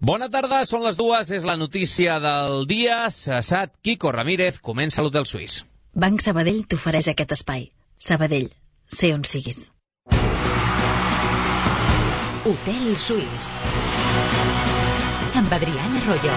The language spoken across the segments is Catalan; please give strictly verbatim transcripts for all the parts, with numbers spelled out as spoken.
Bona tarda, són les dues, és la notícia del dia. Cessat Quico Ramírez, comença l'Hotel Suís. Banc Sabadell t'ofereix aquest espai. Sabadell, sé on siguis. Hotel Suís amb Adriana Royo.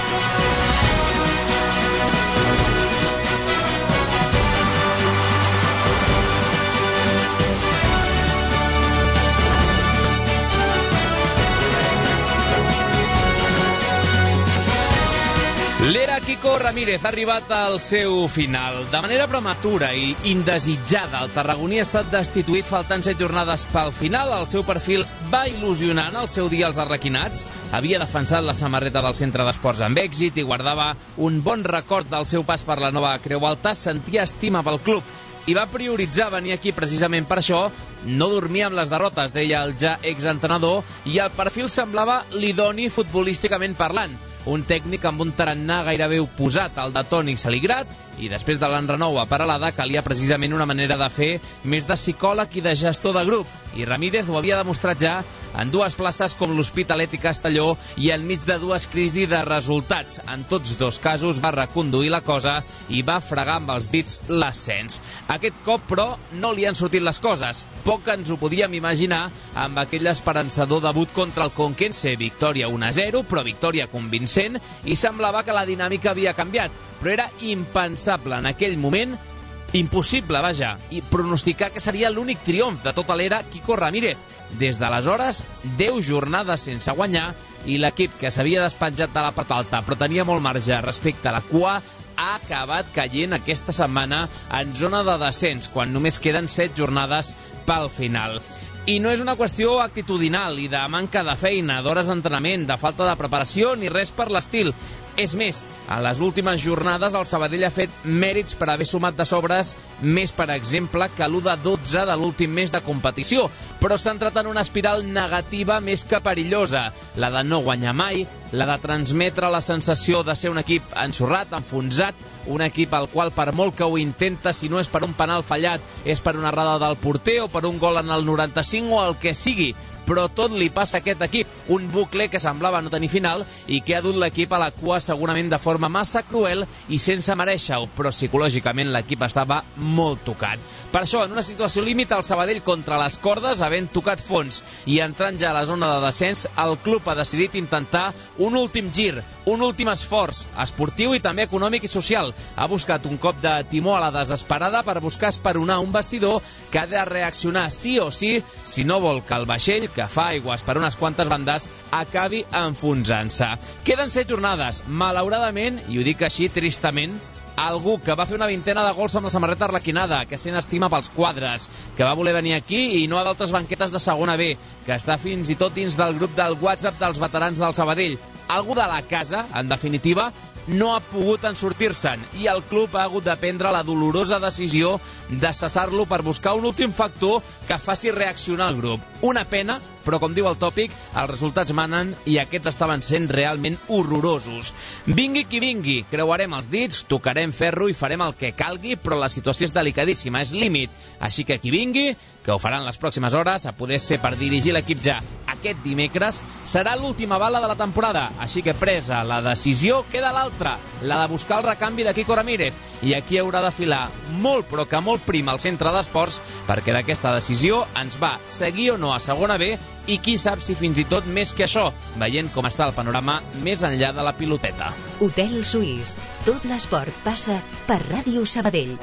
L'era Quico Ramírez ha arribat al seu final. De manera prematura i indesitjada, el tarragoní ha estat destituït faltant set jornades pel final. El seu perfil va il·lusionant al seu dia als arlequinats. Havia defensat la samarreta del centre d'esports amb èxit i guardava un bon record del seu pas per la nova Creu Alta. Sentia estima pel club i va prioritzar venir aquí precisament per això. No dormia amb les derrotes, deia el ja exentrenador, i el perfil semblava l'idoni futbolísticament parlant. Un tècnic amb un tarannà gairebé oposat al de Toni Saligrat, i després de l'enrenou a Peralada calia precisament una manera de fer més de psicòleg i de gestor de grup, i Ramírez ho havia demostrat ja en dues places com l'Hospitalet i Castelló i enmig de dues crisis de resultats. En tots dos casos va reconduir la cosa i va fregar amb els dits l'ascens. Aquest cop, però, no li han sortit les coses. Poc ens ho podíem imaginar amb aquell esperançador debut contra el Conquense. Victòria un a zero, però victòria convincent, i semblava que la dinàmica havia canviat. Però era impensable en aquell moment, impossible, vaja, i pronosticar que seria l'únic triomf de tota l'era Quico Ramírez. Des d'aleshores, deu jornades sense guanyar, i l'equip que s'havia despenjat de la part alta però tenia molt marge respecte a la cua ha acabat caient aquesta setmana en zona de descens, quan només queden set jornades pel final. I no és una qüestió actitudinal i de manca de feina, d'hores d'entrenament, de falta de preparació, ni res per l'estil. És més, a les últimes jornades el Sabadell ha fet mèrits per haver sumat de sobres més, per exemple, que l'u de dotze de l'últim mes de competició, però s'ha entrat en una espiral negativa més que perillosa, la de no guanyar mai, la de transmetre la sensació de ser un equip ensorrat, enfonsat, un equip al qual per molt que ho intenta, si no és per un penal fallat, és per una errada del porter o per un gol en el noranta-cinc o el que sigui. Però tot li passa a aquest equip, un bucle que semblava no tenir final i que ha dut l'equip a la cua segurament de forma massa cruel i sense merèixer-ho, però psicològicament l'equip estava molt tocat. Per això, en una situació límit, el Sabadell contra les cordes, havent tocat fons i entrant ja a la zona de descens, el club ha decidit intentar un últim gir, un últim esforç esportiu i també econòmic i social. Ha buscat un cop de timó a la desesperada per buscar esperonar un vestidor que ha de reaccionar sí o sí si no vol que el vaixell, que fa aigües per unes quantes bandes, acabi enfonsant-se. Queden set jornades. Malauradament, i ho dic així tristament, algú que va fer una vintena de gols amb la samarreta arlequinada, que sent estima pels quadres, que va voler venir aquí i no a d'altres banquetes de segona B, que està fins i tot dins del grup del WhatsApp dels veterans del Sabadell. Algú de la casa, en definitiva, no ha pogut en sortir-se'n i el club ha hagut de prendre la dolorosa decisió de cessar-lo per buscar un últim factor que faci reaccionar el grup. Una pena, però com diu el tòpic, els resultats manen i aquests estaven sent realment horrorosos. Vingui qui vingui, creuarem els dits, tocarem ferro i farem el que calgui, però la situació és delicadíssima, és límit. Així que qui vingui, que ho faran les pròximes hores, a poder ser per dirigir l'equip ja aquest dimecres, serà l'última bala de la temporada. Així que presa la decisió, queda l'altra, la de buscar el recanvi de Quico Ramírez. I aquí haurà de filar molt, però que molt prim al centre d'esports, perquè d'aquesta decisió ens va seguir o no a segona B, i qui sap si fins i tot més que això, veient com està el panorama més enllà de la piloteta. Hotel Suís. Tot l'esport passa per Ràdio Sabadell.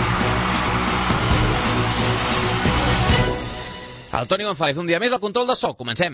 El Toni González, un dia més al control de so. Comencem.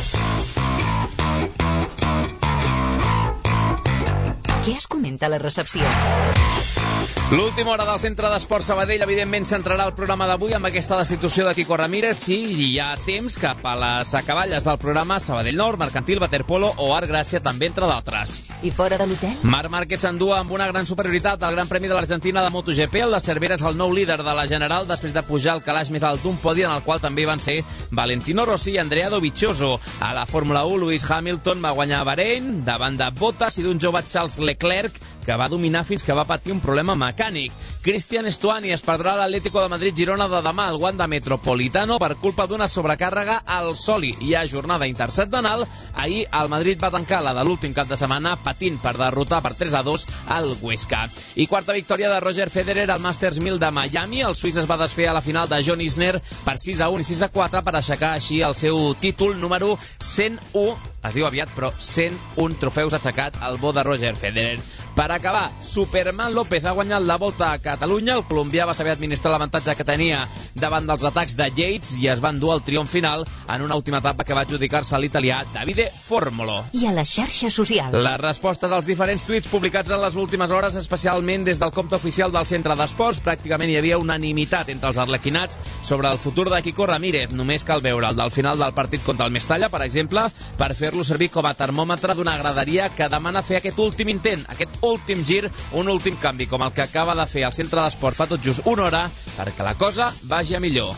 Què es comenta a la recepció? L'última hora del Centre d'Esport Sabadell, evidentment, centrarà el programa d'avui amb aquesta destitució de Quico Ramírez. Sí, hi ha temps cap a les acaballes del programa Sabadell Nord, Mercantil, Waterpolo o Art Gràcia, també, entre d'altres. I fora de l'hotel? Marc Márquez s'endú amb una gran superioritat al Gran Premi de l'Argentina de MotoGP. El de Cervera és el nou líder de la General després de pujar al calaix més alt d'un podi en el qual també van ser Valentino Rossi i Andrea Dovizioso. A la Fórmula u, Lewis Hamilton va guanyar a Bahrein davant de Bottas i d'un jove Charles Leclerc que va dominar fins que va patir un problema mecànic mecànic. Cristian Estuani es perdrà l'Atlético de Madrid-Girona de demà al Wanda Metropolitano per culpa d'una sobrecàrrega al soli. Hi ha jornada intersetmanal. Ahir el Madrid va tancar la de l'últim cap de setmana patint per derrotar per tres a dos al Huesca. I quarta victòria de Roger Federer al Masters mil de Miami. El suís es va desfer a la final de John Isner per sis a un i sis a quatre per aixecar així el seu títol número cent u. Es diu aviat, però cent un trofeus aixecat al bo de Roger Federer. Per acabar, Superman López ha guanyat la Volta a Catalunya. El colombià va saber administrar l'avantatge que tenia davant dels atacs de Yates i es va endur el triomf final en una última etapa que va adjudicar-se a l'italià Davide Formolo. I a les xarxes socials. Les respostes als diferents tuits publicats en les últimes hores, especialment des del compte oficial del Centre d'Esports, pràcticament hi havia unanimitat entre els arlequinats sobre el futur de Quico Ramírez. Només cal veure el del final del partit contra el Mestalla, per exemple, per fer-lo servir com a termòmetre d'una graderia que demana fer aquest últim intent, aquest últim gir, un últim canvi, com el que acaba de fer el Centre d'Esport fa tot just una hora, perquè la cosa vagi a millor.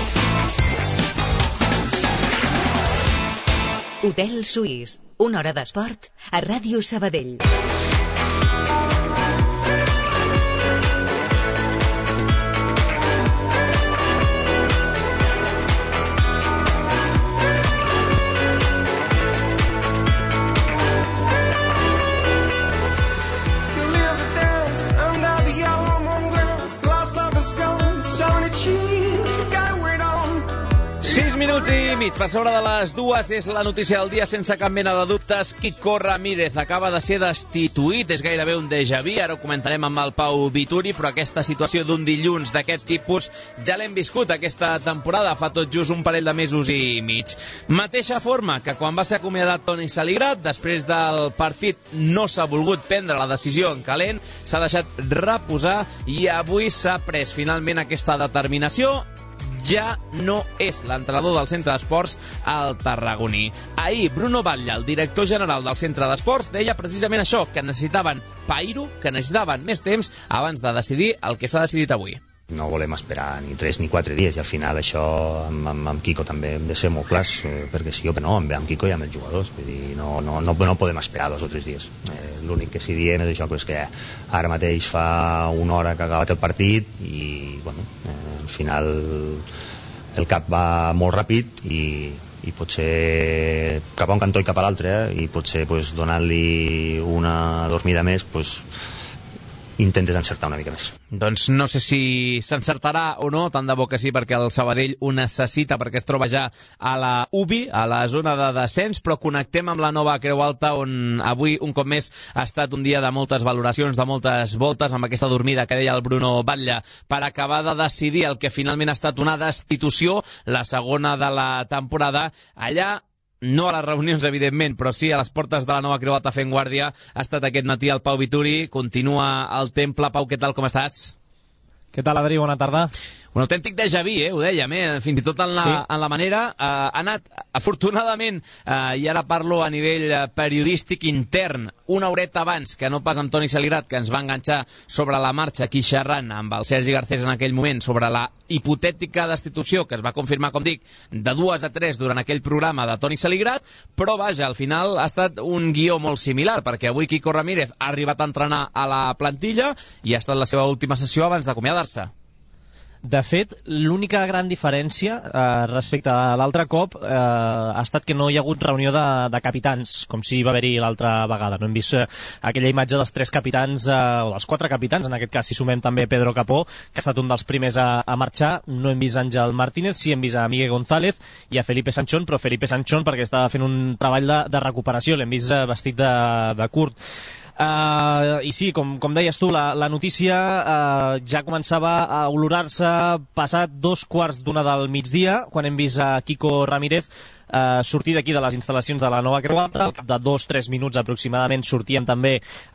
Hotel Suís, una hora d'esport a Ràdio Sabadell. Minuts i mig per sobre de les dues és la notícia del dia sense cap mena de dubtes. Quico Ramírez acaba de ser destituït, és gairebé un déjà vu, ara ho comentarem amb el Pau Vituri, però aquesta situació d'un dilluns d'aquest tipus ja l'hem viscut aquesta temporada, fa tot just un parell de mesos i mig. Mateixa forma que quan va ser acomiadat Toni Saligrat, després del partit no s'ha volgut prendre la decisió en calent, s'ha deixat reposar i avui s'ha pres finalment aquesta determinació. Ja no és l'entrenador del Centre d'Esports al Tarragoní. Ahir, Bruno Batlle, el director general del Centre d'Esports, deia precisament això, que necessitaven pairo, que necessitaven més temps abans de decidir el que s'ha decidit avui. No volem esperar ni tres ni quatre dies i al final això amb, amb, amb Quico també hem de ser molt clars, eh, perquè sí o que no, amb, amb Quico i amb els jugadors, vull dir, no, no, no, no podem esperar dos o tres dies. Eh, l'únic que sí diem és això, és que ara mateix fa una hora que ha acabat el partit i bueno, eh, al final el cap va molt ràpid i, i potser cap a un cantó i cap a l'altre, eh, i potser pues, donant-li una dormida més pues, intentes encertar una mica més. Doncs no sé si s'encertarà o no, tant de bo que sí, perquè el Sabadell ho necessita, perquè es troba ja a la U B I, a la zona de descens, però connectem amb la nova Creu Alta, on avui un cop més ha estat un dia de moltes valoracions, de moltes voltes, amb aquesta dormida que deia el Bruno Batlle, per acabar de decidir el que finalment ha estat una destitució, la segona de la temporada. Allà, no a les reunions, evidentment, però sí a les portes de la nova Creu Alta fent guàrdia, ha estat aquest matí el Pau Vituri. Continua al temple. Pau, què tal, com estàs? Què tal, Adri? Bona tarda. Un autèntic déjà vu, eh? Ho dèiem, eh? Fins i tot en la, sí. en la manera. Eh, ha anat, afortunadament, eh, i ara parlo a nivell periodístic intern, una horeta abans que no pas amb Toni Saligrat, que ens va enganxar sobre la marxa aquí xerrant amb el Sergi Garcés en aquell moment sobre la hipotètica destitució que es va confirmar, com dic, de dues a tres durant aquell programa de Toni Saligrat, però vaja, al final ha estat un guió molt similar, perquè avui Quico Ramírez ha arribat a entrenar a la plantilla i ha estat la seva última sessió abans d'acomiadar-se. De fet, l'única gran diferència eh, respecte a l'altre cop eh, ha estat que no hi ha hagut reunió de, de capitans, com si va haver-hi l'altra vegada. No hem vist eh, aquella imatge dels tres capitans, eh, o dels quatre capitans, en aquest cas, si sumem també Pedro Capó, que ha estat un dels primers a, a marxar. No hem vist Àngel Martínez, sí hem vist a Miguel González i a Felipe Sanchón, però Felipe Sanchón perquè estava fent un treball de, de recuperació, l'hem vist eh, vestit de, de curt. Uh, I sí, com, com deies tu, la, la notícia uh, ja començava a olorar-se passat dos quarts d'una del migdia, quan hem vist a Quico Ramírez Uh, sortir d'aquí de les instal·lacions de la nova Creu Alta. Al cap de dos o tres minuts aproximadament sortien també uh,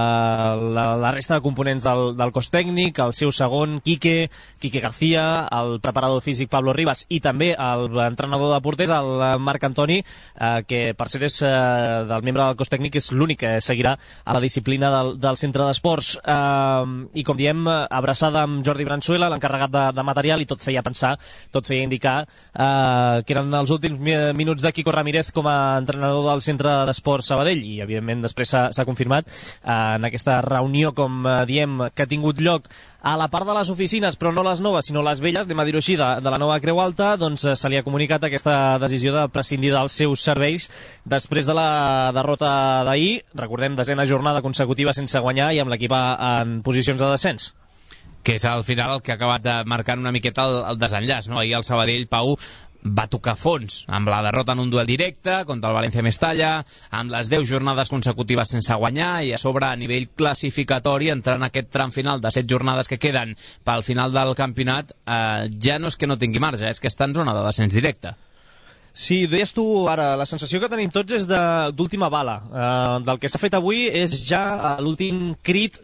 la, la resta de components del, del cos tècnic, el seu segon Quique, Quique García, el preparador físic Pablo Ribas i també l'entrenador de porters, el Marc Antoni, uh, que per ser és uh, del membre del cos tècnic és l'únic que seguirà a la disciplina del, del centre d'esports. Uh, i com diem, abraçada amb Jordi Branzuela, l'encarregat de, de material, i tot feia pensar, tot feia indicar uh, que eren els últims eh, minuts de Quico Ramírez com a entrenador del Centre d'Esports Sabadell, i evidentment després s'ha confirmat eh, en aquesta reunió, com eh, diem, que ha tingut lloc a la part de les oficines, però no les noves, sinó les velles, anem a dir-ho així, de, de la nova Creu Alta, doncs se li ha comunicat aquesta decisió de prescindir dels seus serveis després de la derrota d'ahir. Recordem, desena jornada consecutiva sense guanyar i amb l'equip en posicions de descens. Que és al final el que ha acabat de marcar una miqueta el, el desenllaç, no? Ahir el Sabadell, Pau, va tocar fons amb la derrota en un duel directe contra el València Mestalla, amb les deu jornades consecutives sense guanyar, i a sobre a nivell classificatori, entrar en aquest tram final de set jornades que queden pel final del campionat, eh, ja no és que no tingui marge, és que està en zona de descens directe. Sí, deies tu ara, la sensació que tenim tots és d'última bala. Uh, del que s'ha fet avui és ja l'últim crit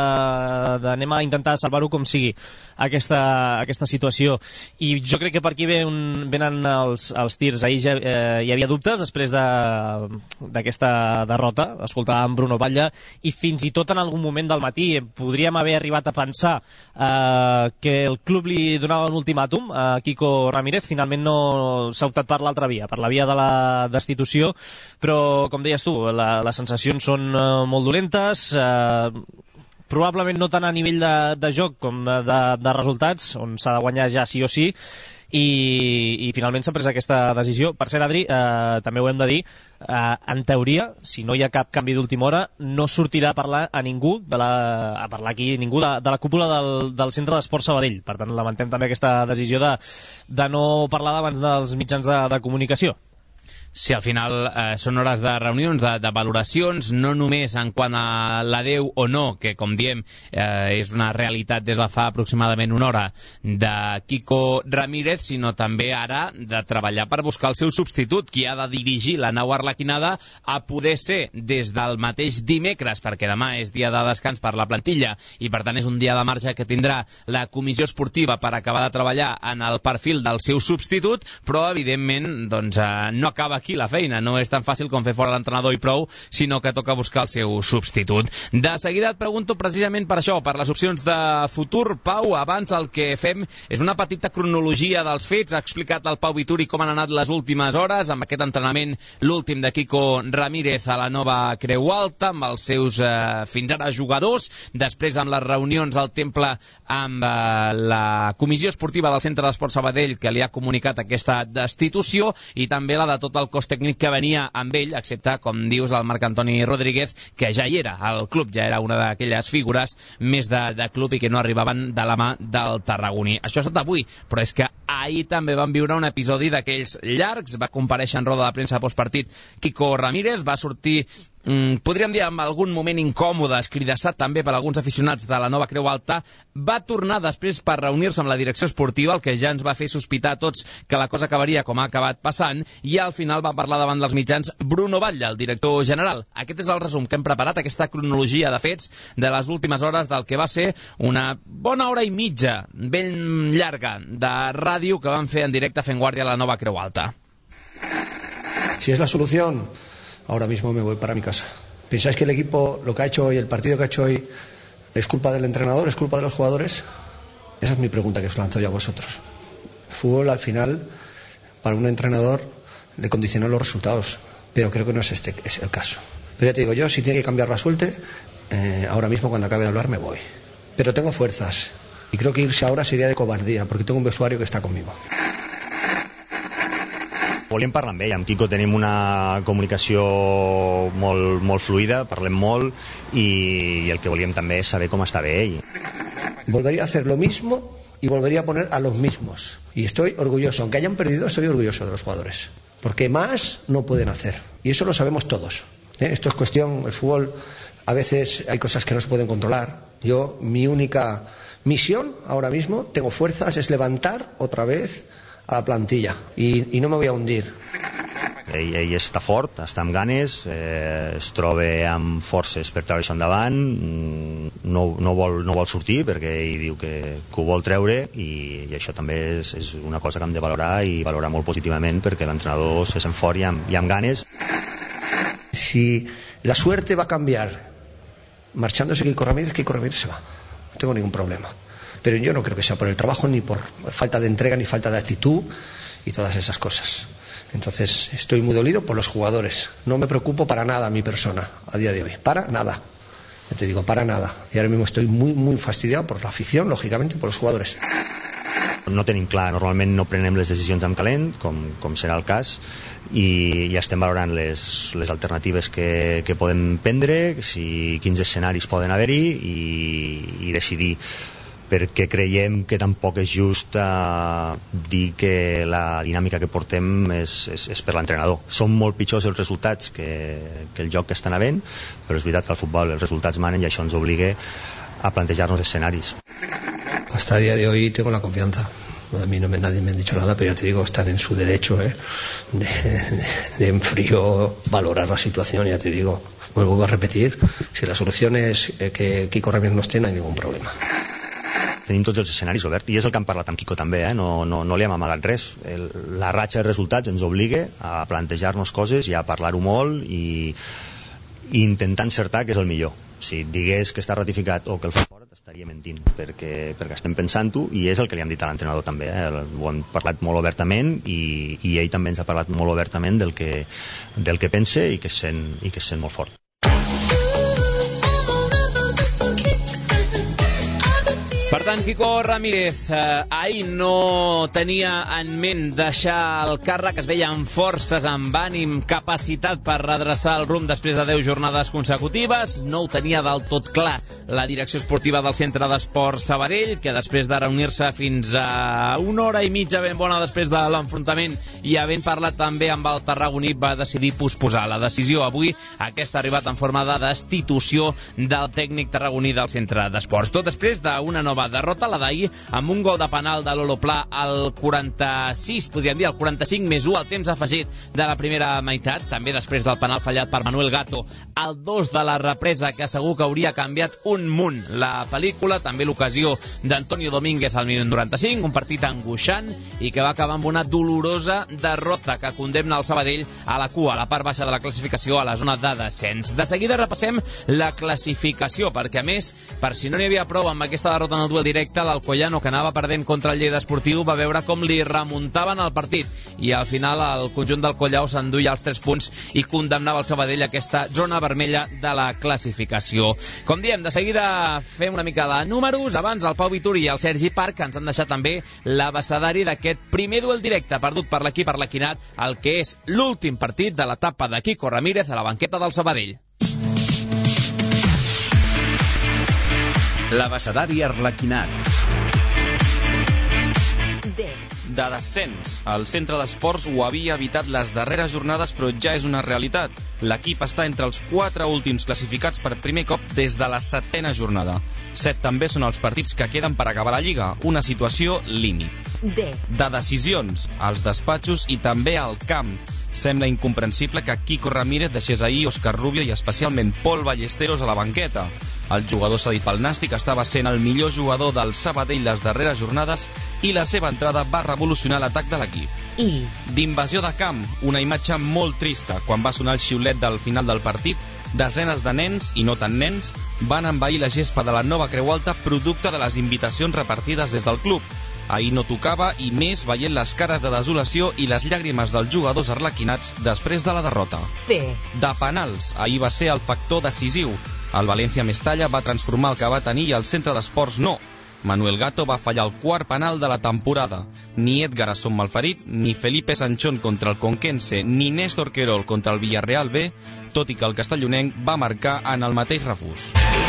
d'anem a intentar salvar-ho com sigui, aquesta, aquesta situació. I jo crec que per aquí ven, venen els, els tirs. Ahir ja eh, hi havia dubtes després d'aquesta de, derrota. Escoltàvem Bruno Batlle i fins i tot en algun moment del matí podríem haver arribat a pensar eh, que el club li donava un ultimàtum a Quico Ramírez. Finalment no s'ha optat per l'altra via, per la via de la destitució, però com deies tu, la, les sensacions són eh, molt dolentes, eh, probablement no tant a nivell de, de joc com de, de resultats, on s'ha de guanyar ja sí o sí, i, i finalment s'ha pres aquesta decisió. Per cert, Adri, eh, també ho hem de dir, eh, en teoria, si no hi ha cap canvi d'última hora, no sortirà a parlar a ningú de la, a parlar aquí ningú de, de la cúpula del, del Centre d'Esports Sabadell. Per tant, lamentem també aquesta decisió de, de no parlar abans dels mitjans de, de comunicació. Sí, al final eh, són hores de reunions, de, de valoracions, no només en quant a l'adeu o no, que com diem eh, és una realitat des de fa aproximadament una hora, de Quico Ramírez, sinó també ara de treballar per buscar el seu substitut, qui ha de dirigir la nau arlequinada, a poder ser des del mateix dimecres, perquè demà és dia de descans per la plantilla i per tant és un dia de marge que tindrà la comissió esportiva per acabar de treballar en el perfil del seu substitut, però evidentment doncs, eh, no acaba aquí la feina, no és tan fàcil com fer fora l'entrenador i prou, sinó que toca buscar el seu substitut. De seguida et pregunto precisament per això, per les opcions de futur. Pau, abans el que fem és una petita cronologia dels fets. Ha explicat el Pau Vituri com han anat les últimes hores amb aquest entrenament, l'últim de Quico Ramírez a la nova Creu Alta, amb els seus eh, fins ara jugadors, després amb les reunions al Temple amb eh, la comissió esportiva del Centre d'Esports Sabadell, que li ha comunicat aquesta destitució, i també la de tot el cos tècnic que venia amb ell, excepte, com dius, el Marc Antoni Rodríguez, que ja hi era al club, ja era una d'aquelles figures més de, de club i que no arribaven de la mà del tarragoní. Això ha estat avui, però és que ahir també van viure un episodi d'aquells llargs. Va comparèixer en roda de premsa postpartit Quico Ramírez, va sortir Mm, podríem dir en algun moment incòmode, escridassat també per alguns aficionats de la nova Creu Alta. Va tornar després per reunir-se amb la direcció esportiva, el que ja ens va fer sospitar a tots que la cosa acabaria com ha acabat passant, i al final va parlar davant dels mitjans Bruno Batlle, el director general. Aquest és el resum que hem preparat, aquesta cronologia de fets de les últimes hores del que va ser una bona hora i mitja, ben llarga, de ràdio que van fer en directe fent guàrdia a la nova Creu Alta. Si es la solución, ahora mismo me voy para mi casa. ¿Pensáis que el equipo, lo que ha hecho hoy, el partido que ha hecho hoy, es culpa del entrenador, es culpa de los jugadores? Esa es mi pregunta que os lanzo yo a vosotros. El fútbol, al final, para un entrenador, le condiciona los resultados. Pero creo que no es este es el caso. Pero ya te digo, yo si tiene que cambiar la suerte, eh, ahora mismo cuando acabe de hablar me voy. Pero tengo fuerzas. Y creo que irse ahora sería de cobardía, porque tengo un vestuario que está conmigo. Volíem parlar amb ell, amb Quico tenim una comunicació molt, molt fluida, parlem molt, i, i el que volíem també és saber com està bé ell. Volvería a hacer lo mismo y volvería a poner a los mismos. Y estoy orgulloso, aunque hayan perdido, estoy orgulloso de los jugadores. Porque más no pueden hacer. Y eso lo sabemos todos. ¿Eh? Esto es cuestión, el fútbol, a veces hay cosas que no se pueden controlar. Yo, mi única misión ahora mismo, tengo fuerzas, es levantar otra vez a la plantilla i, i no me voy a hundir. Ell, ell està fort, està amb ganes, eh, es troba amb forces per treure això endavant, no, no, vol, no vol sortir perquè ell diu que, que ho vol treure, i, i això també és, és una cosa que hem de valorar, i valorar molt positivament, perquè l'entrenador se sent fort i amb, i amb ganes. Si la suerte va a cambiar marchándose Quico Ramírez, Quico Ramírez se va, no tengo ningún problema. Pero yo no creo que sea por el trabajo, ni por falta de entrega, ni falta de actitud y todas esas cosas. Entonces estoy muy dolido por los jugadores. No me preocupo para nada a mi persona a día de hoy, para nada. Ya te digo, para nada. Y ahora mismo estoy muy, muy fastidiado por la afición, lógicamente, por los jugadores. No tenim clar, normalment no prenem les decisions en calent, com, com serà el cas, i ja estem valorant les, les alternatives que, que podem prendre, si, quins escenaris poden haver-hi i, i decidir, perquè creiem que tampoc és just eh, dir que la dinàmica que portem és, és, és per l'entrenador. Són molt pitjors els resultats que, que el joc que estan havent, però és veritat que al futbol els resultats manen i això ens obliga a plantejar-nos escenaris. Hasta el día de hoy tengo la confianza. A mí no me, nadie me ha dicho nada, pero ya te digo, están en su derecho ¿eh? de, de, de en frío valorar la situación. Ya te digo, vuelvo a repetir, si la solución es eh, que Quico Ramírez no esté, no hay ningún problema. Tenim tots els escenaris oberts i és el que hem parlat amb Quico també, eh? no, no, no li hem amagat res. El, la ratxa de resultats ens obliga a plantejar-nos coses i a parlar-ho molt i, i intentar encertar que és el millor. Si digués que està ratificat o que el fa fora t'estaria mentint, perquè, perquè estem pensant-ho i és el que li han dit a l'entrenador també, eh? Ho han parlat molt obertament i, i ell també ens ha parlat molt obertament del que, del que pensa i que es sent, i que es sent molt fort. Per tant, Quico Ramírez eh, ahir no tenia en ment deixar el càrrec, es veia amb forces, amb ànim, capacitat per redreçar el rumb després de deu jornades consecutives. No ho tenia del tot clar la direcció esportiva del Centre d'Esports Sabadell, que després de reunir-se fins a una hora i mitja ben bona després de l'enfrontament i havent parlat també amb el tarragoní, va decidir posposar la decisió. Avui aquesta ha arribat en forma de destitució del tècnic tarragoní del Centre d'Esports. Tot després d'una nova derrota, la d'ahir, amb un gol de penal de Lolo Pla al quaranta-sis, podríem dir, al quaranta-cinc més u, al temps afegit de la primera meitat, també després del penal fallat per Manuel Gato, al dos de la represa, que segur que hauria canviat un munt la pel·lícula, també l'ocasió d'Antonio Domínguez al minut noranta-cinc, un partit angoixant i que va acabar amb una dolorosa derrota que condemna el Sabadell a la cua, a la part baixa de la classificació, a la zona de descens. De seguida repassem la classificació, perquè a més, per si no n'hi havia prou amb aquesta derrota en el duel directe, l'Alcoyano, que anava perdent contra el Lleida Esportiu, va veure com li remuntaven el partit i al final el conjunt del Collao s'enduia els tres punts i condemnava el Sabadell a aquesta zona vermella de la classificació. Com diem, de seguida fem una mica de números. Abans el Pau Vituri i el Sergi Parc ens han deixat també l'abecedari d'aquest primer duel directe perdut per l'equip arlequinat, el que és l'últim partit de l'etapa de Quico Ramírez a la banqueta del Sabadell. L'abecedari arlequinat. D. De descens. El Centre d'Esports ho havia evitat les darreres jornades, però ja és una realitat. L'equip està entre els quatre últims classificats per primer cop des de la setena jornada. Set també són els partits que queden per acabar la Lliga, una situació límit. D. De decisions, als despatxos i també al camp. Sembla incomprensible que Quico Ramírez deixés ahir Òscar Rubio i especialment Pol Ballesteros a la banqueta. El jugador cedit pel Nàstic estava sent el millor jugador del Sabadell les darreres jornades i la seva entrada va revolucionar l'atac de l'equip. I. D'invasió de camp, una imatge molt trista. Quan va sonar el xiulet del final del partit, desenes de nens, i no tan nens, van envair la gespa de la nova Creu Alta producte de les invitacions repartides des del club. Ahir no tocava, i més veient les cares de desolació i les llàgrimes dels jugadors arlequinats després de la derrota. P. De penals, ahir va ser el factor decisiu. El València Mestalla va transformar el que va tenir i el Centre d'Esports no. Manuel Gato va fallar el quart penal de la temporada. Ni Edgar Asson malferit, ni Felipe Sanchón contra el Conquense, ni Néstor Querol contra el Villarreal B, tot i que el castellonenc va marcar en el mateix refús.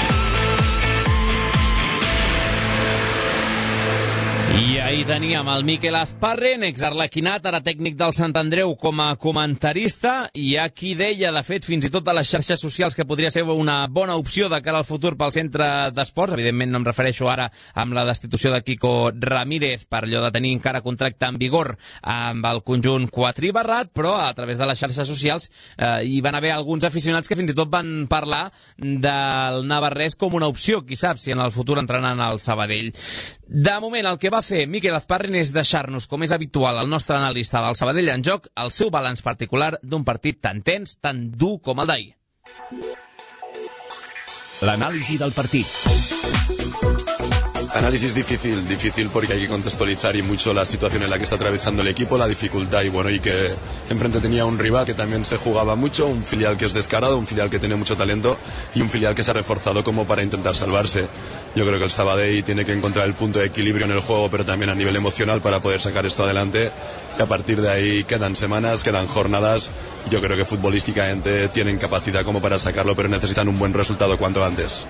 I ahir teníem el Miquel Azparren, exarlequinat, ara tècnic del Sant Andreu, com a comentarista, i hi ha qui deia, de fet, fins i tot a les xarxes socials, que podria ser una bona opció de cara al futur pel Centre d'Esports. Evidentment no em refereixo ara amb la destitució de Quico Ramírez per allò de tenir encara contracte en vigor amb el conjunt quatribarrat, però a través de les xarxes socials eh, hi van haver alguns aficionats que fins i tot van parlar del navarrès com una opció, qui sap si en el futur entraran al Sabadell. De moment, el que va fer Miquel Azparren és deixar-nos, com és habitual, el nostre analista del Sabadell en joc, el seu balanç particular d'un partit tan tens, tan dur com el d'ahir. L'anàlisi del partit. Análisis difícil, difícil porque hay que contextualizar y mucho la situación en la que está atravesando el equipo, la dificultad y bueno, y que enfrente tenía un rival que también se jugaba mucho, un filial que es descarado, un filial que tiene mucho talento y un filial que se ha reforzado como para intentar salvarse. Yo creo que el Sabadell tiene que encontrar el punto de equilibrio en el juego, pero también a nivel emocional para poder sacar esto adelante y a partir de ahí quedan semanas, quedan jornadas. Yo creo que futbolísticamente tienen capacidad como para sacarlo, pero necesitan un buen resultado cuanto antes.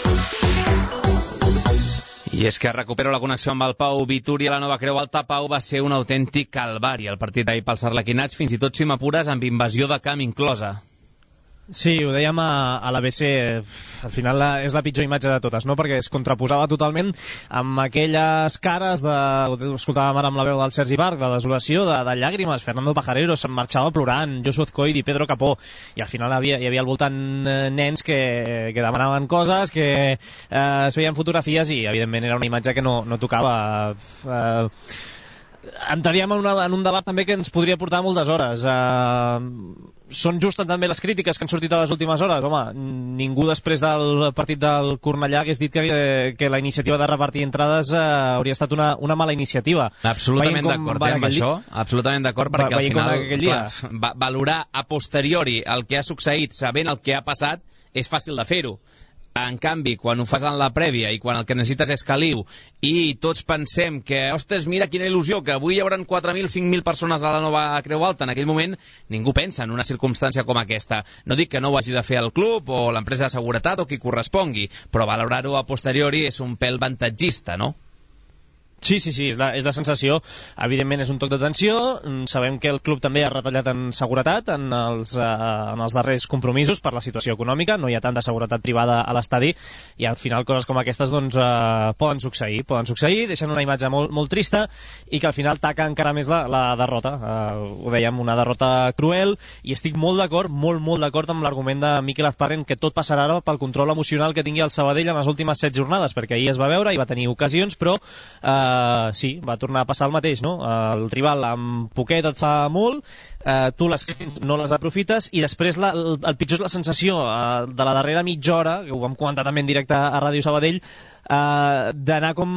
I és que recupero la connexió amb el Pau Vituri a la Nova Creu Alta. Pau, va ser un autèntic calvari el partit d'ahir pels arlequinats, fins i tot si m'apures amb invasió de camp inclosa. Sí, ho dèiem a, a l'A B C, al final la, és la pitjor imatge de totes, no? Perquè es contraposava totalment amb aquelles cares de, escoltàvem ara amb la veu del Sergi Barc, de desolació, de, de llàgrimes. Fernando Pajarero se'n marxava plorant, Joshua Azcoidi, Pedro Capó, i al final havia, hi havia al voltant nens que, que demanaven coses, que eh, es veien fotografies i evidentment era una imatge que no, no tocava. Eh, entraríem en, una, en un debat també que ens podria portar moltes hores. Eh, són justes també les crítiques que han sortit a les últimes hores. Home, ningú després del partit del Cornellà hagués dit que, que la iniciativa de repartir entrades eh, hauria estat una, una mala iniciativa. Absolutament d'acord amb això, absolutament d'acord, perquè al final clar, va, valorar a posteriori el que ha succeït sabent el que ha passat és fàcil de fer-ho. En canvi, quan ho fas en la prèvia i quan el que necessites és caliu i tots pensem que, ostres, mira quina il·lusió, que avui hi haurà quatre mil, cinc mil persones a la Nova Creu Alta, en aquell moment ningú pensa en una circumstància com aquesta. No dic que no ho hagi de fer el club o l'empresa de seguretat o qui correspongui, però valorar-ho a posteriori és un pèl avantatgista, no? Sí, sí, sí, és la, és la sensació. Evidentment és un toc d'atenció. Sabem que el club també ha retallat en seguretat en els, eh, en els darrers compromisos per la situació econòmica. No hi ha tanta seguretat privada a l'estadi i al final coses com aquestes doncs, eh, poden succeir, poden succeir, deixen una imatge molt, molt trista i que al final taca encara més la, la derrota. Eh, ho dèiem, una derrota cruel i estic molt d'acord, molt, molt d'acord amb l'argument de Mikel Azparren que tot passarà ara pel control emocional que tingui el Sabadell en les últimes set jornades, perquè ahir es va veure i va tenir ocasions, però eh, Uh, sí, va tornar a passar el mateix, no? Uh, el rival amb poquet et fa molt, uh, tu les no les aprofites i després la, el, el pitjor és la sensació uh, de la darrera mitja hora, que ho vam comentar també en directe a Ràdio Sabadell, uh, d'anar com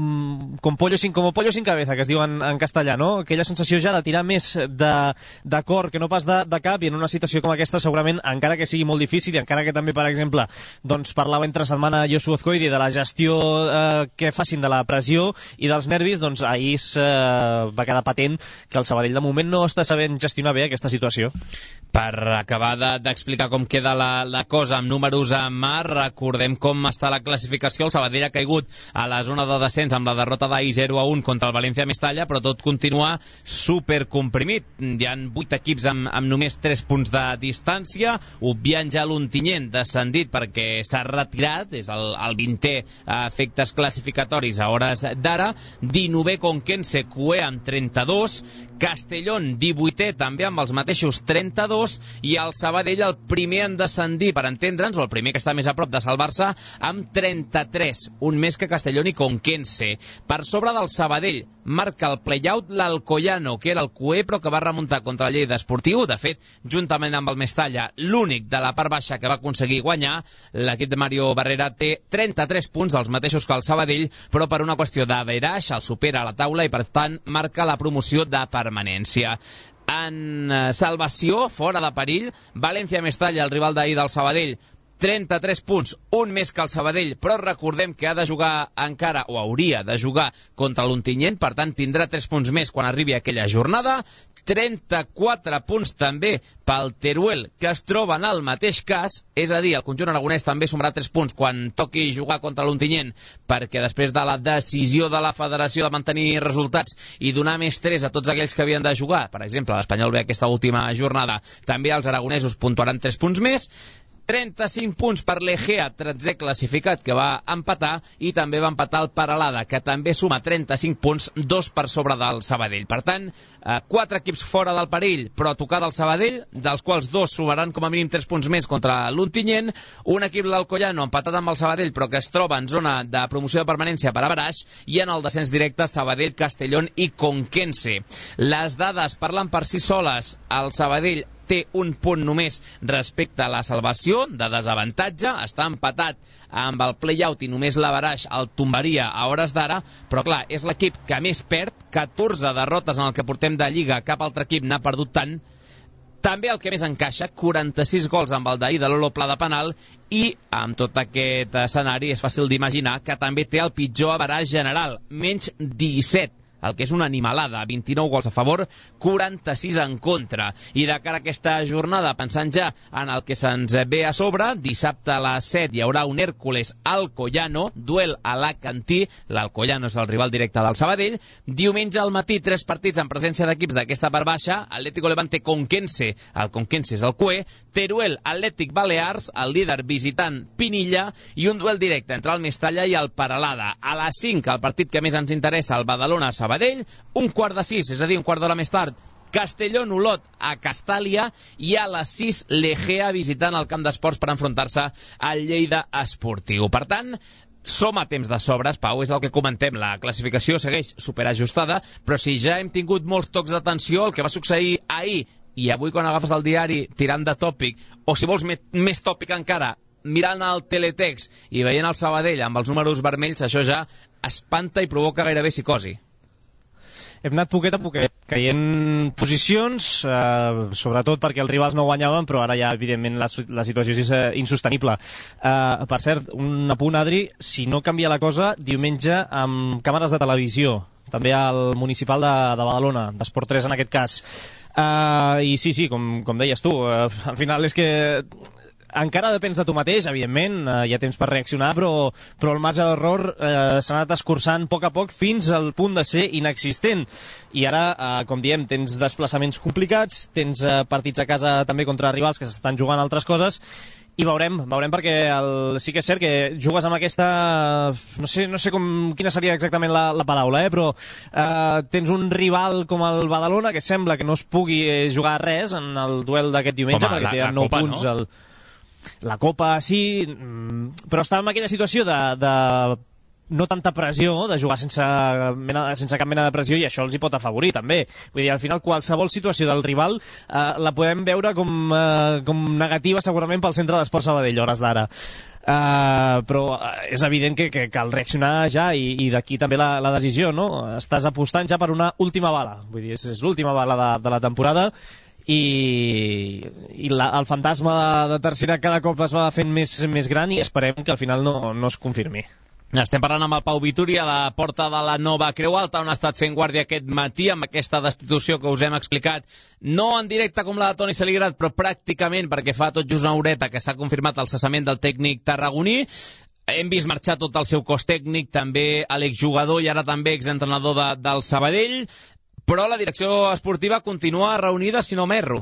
com pollo sin, como pollo sin cabeza, que es diu en, en castellà, no? Aquella sensació ja de tirar més de, de cor que no pas de, de cap, i en una situació com aquesta segurament, encara que sigui molt difícil i encara que també, per exemple, doncs parlava entre setmana Joshua Azcoidi de la gestió eh, que facin de la pressió i dels nervis, doncs ahir eh, va quedar patent que el Sabadell de moment no està sabent gestionar bé aquesta situació. Per acabar d'explicar de, com queda la, la cosa amb números en mà, recordem com està la classificació. El Sabadell ha caigut a la zona de descens amb la derrota d'ahir zero a un contra el València Mestalla, però tot continua supercomprimit. Hi ha vuit equips amb, amb només tres punts de distància, obviant ja l'Ontinyent descendit perquè s'ha retirat, és el, el vintè a efectes classificatoris a hores d'ara. dinovè Conquense, Cué amb trenta-dos, Castellón divuitè també amb els mateixos trenta-dos i el Sabadell el primer en descendir, per entendre'ns, o el primer que està més a prop de salvar-se, amb trenta-tres, un més que Castellón i Conquense. Per sobre del Sabadell marca el play-out l'Alcoyano, que era el Cué però que va remuntar contra el Lleida Esportiu. De fet, juntament amb el Mestalla, l'únic de la part baixa que va aconseguir guanyar. L'equip de Mario Barrera té trenta-tres punts, els mateixos que el Sabadell, però per una qüestió d'averaix el supera a la taula i per tant marca la promoció de permanència. En salvació, fora de perill, València-Mestalla, el rival d'ahir del Sabadell, trenta-tres punts, un més que el Sabadell, però recordem que ha de jugar encara, o hauria de jugar contra l'Ontinyent, per tant tindrà tres punts més quan arribi aquella jornada. trenta-quatre punts també pel Teruel, que es troba en el mateix cas, és a dir, el conjunt aragonès també sumarà tres punts quan toqui jugar contra l'Ontinyent, perquè després de la decisió de la federació de mantenir resultats i donar més tres a tots aquells que havien de jugar, per exemple, l'Espanyol ve aquesta última jornada, també els aragonesos puntuaran tres punts més. trenta-cinc punts per l'Egea, tretzè classificat, que va empatar, i també va empatar el Peralada, que també suma trenta-cinc punts, dos per sobre del Sabadell. Per tant, eh, quatre equips fora del perill, però a tocar del Sabadell, dels quals dos sumaran com a mínim tres punts més contra l'Ontinyent, un equip l'Alcoyano empatat amb el Sabadell, però que es troba en zona de promoció de permanència per averaix, i en el descens directe Sabadell, Castellón i Conquense. Les dades parlen per si soles. El Sabadell té un punt només respecte a la salvació, de desavantatge, està empatat amb el play-out i només l'averaix el tombaria a hores d'ara, però clar, és l'equip que més perd, catorze derrotes en el que portem de Lliga, cap altre equip n'ha perdut tant, també el que més encaixa, quaranta-sis gols amb el d'ahir de l'Olo Pla de penal, i amb tot aquest escenari és fàcil d'imaginar que també té el pitjor averaix general, menys disset, el que és una animalada, vint-i-nou gols a favor, quaranta-sis en contra. I de cara a aquesta jornada, pensant ja en el que se'ns ve a sobre, dissabte a les set hi haurà un Hèrcules Alcoyano, duel a l'Alacantí, l'Alcoyano és el rival directe del Sabadell, diumenge al matí tres partits en presència d'equips d'aquesta part baixa, Atlético Levante Conquense, el Conquense és el Cue, Teruel Atlètic Balears, el líder visitant Pinilla, i un duel directe entre el Mestalla i el Peralada. A les cinc, el partit que més ens interessa, el Badalona-Sabadell, Sabadell, un quart de sis, és a dir, un quart d'hora més tard, Castellón-Olot a Castàlia, i a les sis l'Egea visitant el camp d'esports per enfrontar-se al Lleida Esportiu. Per tant, som a temps de sobres, Pau, és el que comentem, la classificació segueix superajustada, però si ja hem tingut molts tocs d'atenció, el que va succeir ahir i avui quan agafes el diari tirant de tòpic, o si vols més tòpic encara, mirant el teletext i veient el Sabadell amb els números vermells, això ja espanta i provoca gairebé psicosi. Hem anat poquet a poquet, caient posicions, eh, sobretot perquè els rivals no guanyaven, però ara ja, evidentment, la, la situació és insostenible. Eh, per cert, un apunt, Adri, si no canvia la cosa, diumenge amb càmeres de televisió, també al municipal de, de Badalona, d'Esport tres en aquest cas. Eh, I sí, sí, com, com deies tu, eh, al final és que encara depens de tu mateix, evidentment, eh, hi ha temps per reaccionar, però, però el marge d'error eh, s'ha anat escurçant a poc a poc fins al punt de ser inexistent. I ara, eh, com diem, tens desplaçaments complicats, tens eh, partits a casa també contra rivals que s'estan jugant altres coses, i veurem, veurem perquè el, sí que és cert que jugues amb aquesta, no sé, no sé com, quina seria exactament la, la paraula, eh, però eh, tens un rival com el Badalona que sembla que no es pugui jugar res en el duel d'aquest diumenge. Home, perquè té nou punts, no? el, La Copa, sí, però està en aquella situació de, de no tanta pressió, de jugar sense, mena, sense cap mena de pressió, i això els hi pot afavorir, també. Vull dir, al final, qualsevol situació del rival eh, la podem veure com, eh, com negativa, segurament, pel centre d'Esport Sabadell, hores d'ara. Uh, però és evident que, que cal reaccionar ja, i, i d'aquí també la, la decisió, no? Estàs apostant ja per una última bala. Vull dir, és, és l'última bala de, de la temporada, i, i la, el fantasma de, de tercera cada cop es va fent més, més gran, i esperem que al final no, no es confirmi. Estem parlant amb el Pau Vituri a la porta de la nova Creu Alta, on ha estat fent guàrdia aquest matí amb aquesta destitució que us hem explicat, no en directe com la de Toni Saligrat, però pràcticament, perquè fa tot just una horeta que s'ha confirmat el cessament del tècnic tarragoní. Hem vist marxar tot el seu cos tècnic, també l'exjugador i ara també exentrenador de, del Sabadell, però la direcció esportiva continua reunida, si no m'erro.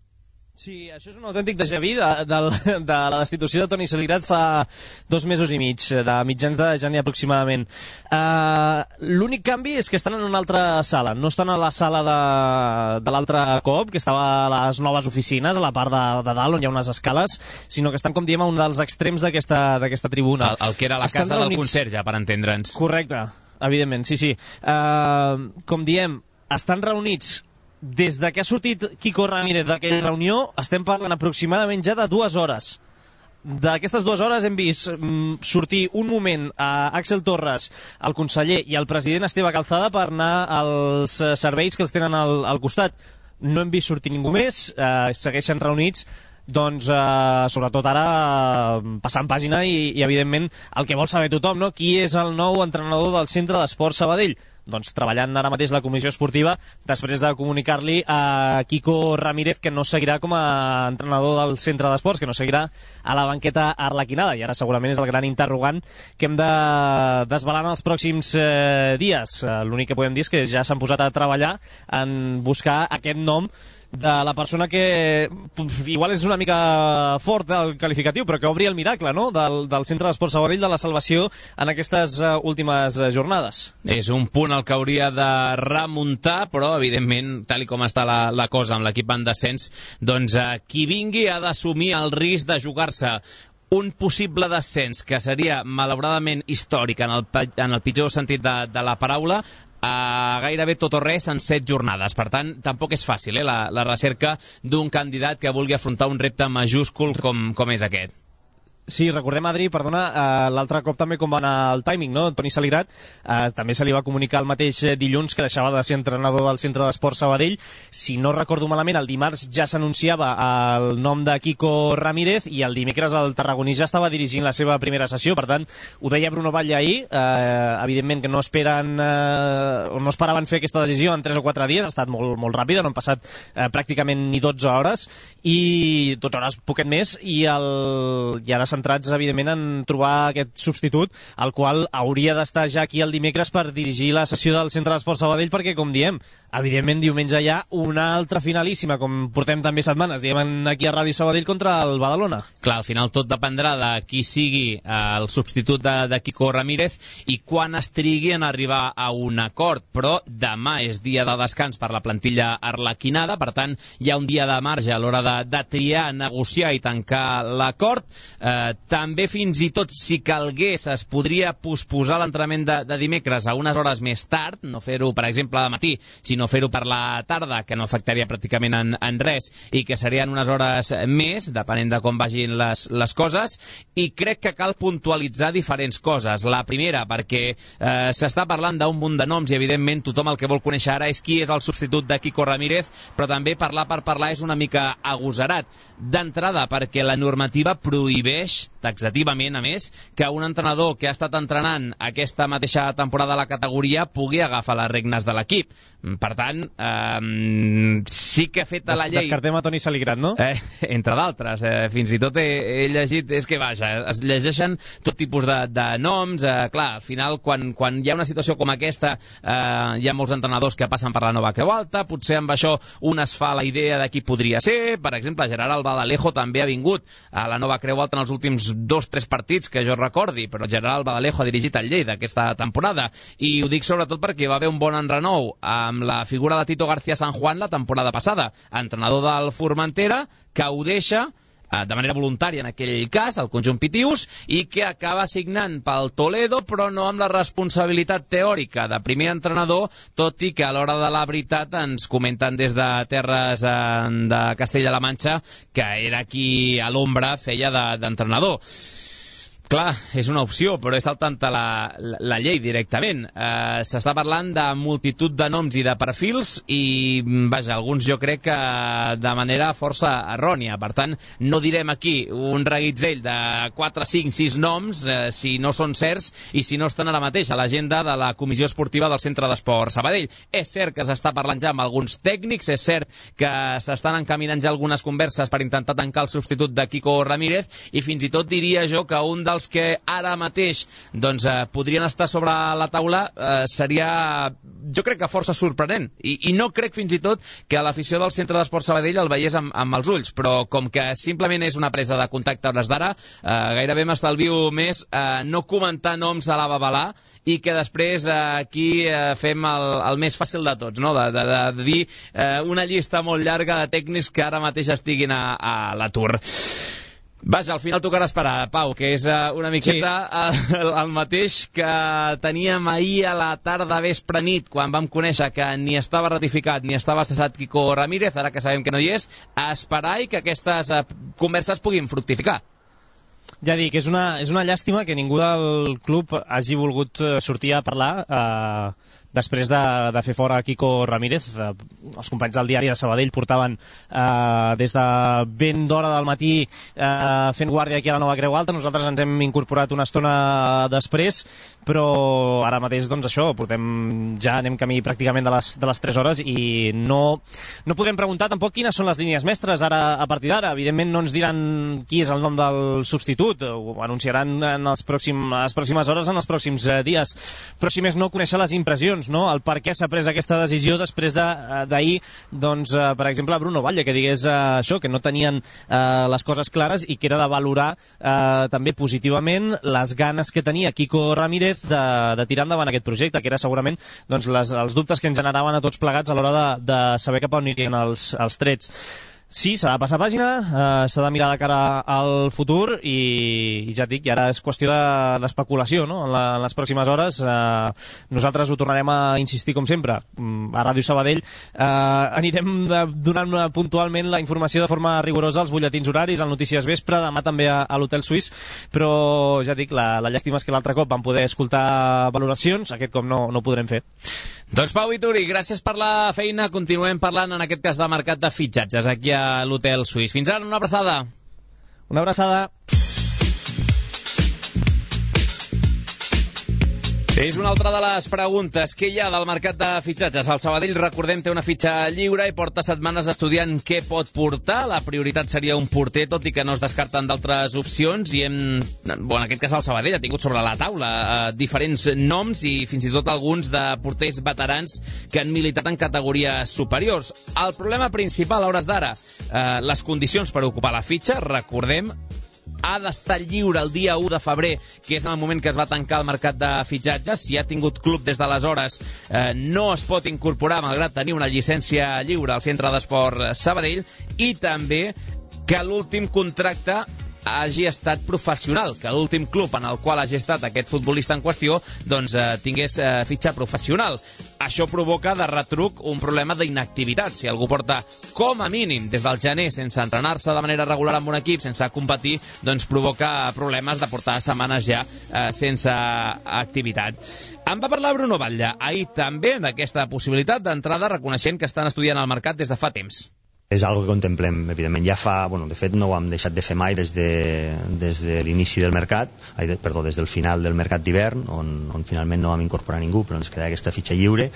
Sí, això és un autèntic déjà vu de, de, de la destitució de Toni Saligrat fa dos mesos i mig, de mitjans de gener aproximadament. Uh, L'únic canvi és que estan en una altra sala, no estan a la sala de, de l'altre cop, que estava a les noves oficines, a la part de, de dalt, on hi ha unes escales, sinó que estan, com diem, a un dels extrems d'aquesta tribuna. El, el que era la estan casa reunits... del conserge, per entendre'ns. Correcte, evidentment, sí, sí. Uh, com diem, estan reunits des de que ha sortit Quico Ramírez d'aquella reunió, estem parlant aproximadament ja de dues hores. D'aquestes dues hores hem vist mm, sortir un moment a Àxel Torres, el conseller, i el president Esteve Calzada per anar als serveis que els tenen al, al costat. No hem vist sortir ningú més, eh, segueixen reunits, doncs eh, sobretot ara eh, passant pàgina i, i evidentment el que vol saber tothom, no? Qui és el nou entrenador del Centre d'Esport Sabadell? Doncs treballant ara mateix la comissió esportiva després de comunicar-li a Quico Ramírez que no seguirà com a entrenador del centre d'esports, que no seguirà a la banqueta arlequinada, i ara segurament és el gran interrogant que hem de desvelar en els pròxims eh, dies. Eh, l'únic que podem dir és que ja s'han posat a treballar en buscar aquest nom de la persona que igual és una mica fort el qualificatiu, però que obri el miracle, no?, del, del Centre d'Esport Sabadell, de la salvació en aquestes uh, últimes uh, jornades. És un punt el que hauria de remuntar, però evidentment, tal i com està la, la cosa amb l'equip en descens, doncs uh, qui vingui ha d'assumir el risc de jugar-se un possible descens que seria malauradament històric en el, en el pitjor sentit de, de la paraula, a gairebé tot o res en set jornades. Per tant, tampoc és fàcil eh, la, la recerca d'un candidat que vulgui afrontar un repte majúscul com, com és aquest. Sí, recordem, Adri, perdona, eh, l'altre cop també com va anar el timing, no? Toni Saligrat eh, també se li va comunicar el mateix dilluns que deixava de ser entrenador del Centre d'Esport Sabadell. Si no recordo malament, el dimarts ja s'anunciava el nom de Quico Ramírez i el dimecres el tarragoní ja estava dirigint la seva primera sessió. Per tant, ho deia Bruno Batlle ahir, eh, evidentment que no esperen eh, o no esperaven fer aquesta decisió en tres o quatre dies, ha estat molt, molt ràpida, no han passat eh, pràcticament ni dotze hores, i dotze hores poquet més, i, el, i ara centrats, evidentment, en trobar aquest substitut, el qual hauria d'estar ja aquí el dimecres per dirigir la sessió del Centre d'Esport Sabadell, perquè, com diem, evidentment, diumenge hi ha una altra finalíssima, com portem també setmanes, diem aquí a Ràdio Sabadell contra el Badalona. Clar, al final tot dependrà de qui sigui el substitut de, de Quico Ramírez i quan es trigui en arribar a un acord, però demà és dia de descans per la plantilla arlequinada, per tant, hi ha un dia de marge a l'hora de, de triar, negociar i tancar l'acord. Eh, també fins i tot si calgués es podria posposar l'entrenament de, de dimecres a unes hores més tard, no fer-ho per exemple de matí, sinó fer-ho per la tarda, que no afectaria pràcticament en, en res i que serien unes hores més, depenent de com vagin les, les coses. I crec que cal puntualitzar diferents coses. La primera, perquè eh, s'està parlant d'un munt de noms i evidentment tothom el que vol conèixer ara és qui és el substitut de Quico Ramírez, però també parlar per parlar és una mica agosarat. D'entrada, perquè la normativa prohibeix taxativament, a més, que un entrenador que ha estat entrenant aquesta mateixa temporada a la categoria pugui agafar les regnes de l'equip. Per tant, eh, sí que ha fet a la llei... Descartem a Toni Saligrat, no? Eh, entre d'altres. Eh, fins i tot he, he llegit... És que, vaja, es llegeixen tot tipus de, de noms. Eh, clar, al final, quan, quan hi ha una situació com aquesta, eh, hi ha molts entrenadors que passen per la nova Creu Alta, potser amb això un es fa la idea de qui podria ser. Per exemple, Gerard Albadalejo també ha vingut a la nova Creu Alta en els últims dos, tres partits que jo recordi, però Gerard Albadalejo ha dirigit el Lleida aquesta temporada, i ho dic sobretot perquè va haver un bon enrenou amb la figura de Tito García San Juan la temporada passada, entrenador del Formentera, que ho deixa de manera voluntària en aquell cas, el conjunt Pitius, i que acaba signant pel Toledo, però no amb la responsabilitat teòrica de primer entrenador, tot i que a l'hora de la veritat ens comenten des de terres de Castella-La Manxa que era qui a l'ombra feia d'entrenador. Clar, és una opció, però és saltant-te la, la, la llei directament. Eh, S'està parlant de multitud de noms i de perfils i, vaja, alguns jo crec que de manera força errònia. Per tant, no direm aquí un reguitzell de quatre, cinc, sis noms eh, si no són certs i si no estan ara mateix a l'agenda de la Comissió Esportiva del Centre d'Esport Sabadell. És cert que s'està parlant ja amb alguns tècnics, és cert que s'estan encaminant ja algunes converses per intentar tancar el substitut de Quico Ramírez i fins i tot diria jo que un dels que ara mateix doncs, eh, podrien estar sobre la taula eh, seria, jo crec que força sorprenent, I, i no crec fins i tot que a l'afició del Centre d'Esport Sabadell el veiés amb, amb els ulls, però com que simplement és una presa de contacte a hores d'ara, eh, gairebé m'estalvio més eh, no comentar noms a la babalà i que després eh, aquí eh, fem el, el més fàcil de tots, no? de, de, de dir eh, una llista molt llarga de tècnics que ara mateix estiguin a, a l'atur. Vaja, al final tocarà esperar, Pau, que és uh, una miqueta sí. el, el mateix que teníem ahir a la tarda vespre nit, quan vam conèixer que ni estava ratificat ni estava cessat Quico Ramírez, ara que sabem que no hi és, a esperar i que aquestes uh, converses puguin fructificar. Ja dic, és una, és una llàstima que ningú del club hagi volgut sortir a parlar eh, després de, de fer fora Quico Ramírez. Eh, els companys del diari de Sabadell portaven eh, des de ben d'hora del matí eh, fent guàrdia aquí a la Nova Creu Alta. Nosaltres ens hem incorporat una estona després, però ara mateix, doncs això, portem, ja anem camí pràcticament de les, de les tres hores i no, no podrem preguntar tampoc quines són les línies mestres ara a partir d'ara. Evidentment no ens diran qui és el nom del substitut, ho anunciaran en els pròxim, les pròximes hores, en els pròxims eh, dies, però si més no conèixer les impressions, no? El per què s'ha pres aquesta decisió després d'ahir, doncs, eh, per exemple, Bruno Batlle, que digués eh, això, que no tenien eh, les coses clares i que era de valorar eh, també positivament les ganes que tenia Quico Ramírez de, de tirar endavant aquest projecte, que era segurament doncs, les, els dubtes que ens generaven a tots plegats a l'hora de, de saber cap on anirien els, els trets. Sí, s'ha de passar pàgina, eh, s'ha de mirar de cara al futur i, i ja et dic, i ara és qüestió d'especulació, no? En, la, en les pròximes hores eh, nosaltres ho tornarem a insistir com sempre a Ràdio Sabadell, eh, anirem de, donant puntualment la informació de forma rigorosa als butlletins horaris, al Notícies Vespre, demà també a, a l'Hotel Suís, però ja dic, la, la llàstima és que l'altre cop vam poder escoltar valoracions, aquest cop no, no ho podrem fer. Doncs Pau Vituri, gràcies per la feina. Continuem parlant en aquest cas de mercat de fitxatges aquí a l'Hotel Suís. Fins ara, una abraçada. Una abraçada. És una altra de les preguntes. Què hi ha del mercat de fitxatges? El Sabadell, recordem, té una fitxa lliure i porta setmanes estudiant què pot portar. La prioritat seria un porter, tot i que no es descarten d'altres opcions. I hem, bueno, en aquest cas el Sabadell ha tingut sobre la taula eh, diferents noms i fins i tot alguns de porters veterans que han militat en categories superiors. El problema principal a hores d'ara, eh, les condicions per ocupar la fitxa, recordem, ha d'estar lliure el dia u de febrer, que és en el moment que es va tancar el mercat de fitxatges. Si ha tingut club des d'aleshores, eh, no es pot incorporar, malgrat tenir una llicència lliure al Centre d'Esport Sabadell, i també que l'últim contracte hagi estat professional, que l'últim club en el qual hagi estat aquest futbolista en qüestió doncs eh, tingués eh, fitxa professional. Això provoca de retruc un problema d'inactivitat. Si algú porta com a mínim des del gener sense entrenar-se de manera regular amb un equip, sense competir, doncs provoca problemes de portar setmanes ja eh, sense activitat. En va parlar Bruno Batlle ahir també d'aquesta possibilitat d'entrada, reconeixent que estan estudiant el mercat des de fa temps. És algo que contemplem, evidentment. Ja fa, bueno, de fet no ho hem deixat de fer mai des de, des de l'inici del mercat, ai, de, perdó, des del final del mercat d'hivern, on, on finalment no vam incorporar ningú, però ens queda aquesta fitxa lliure.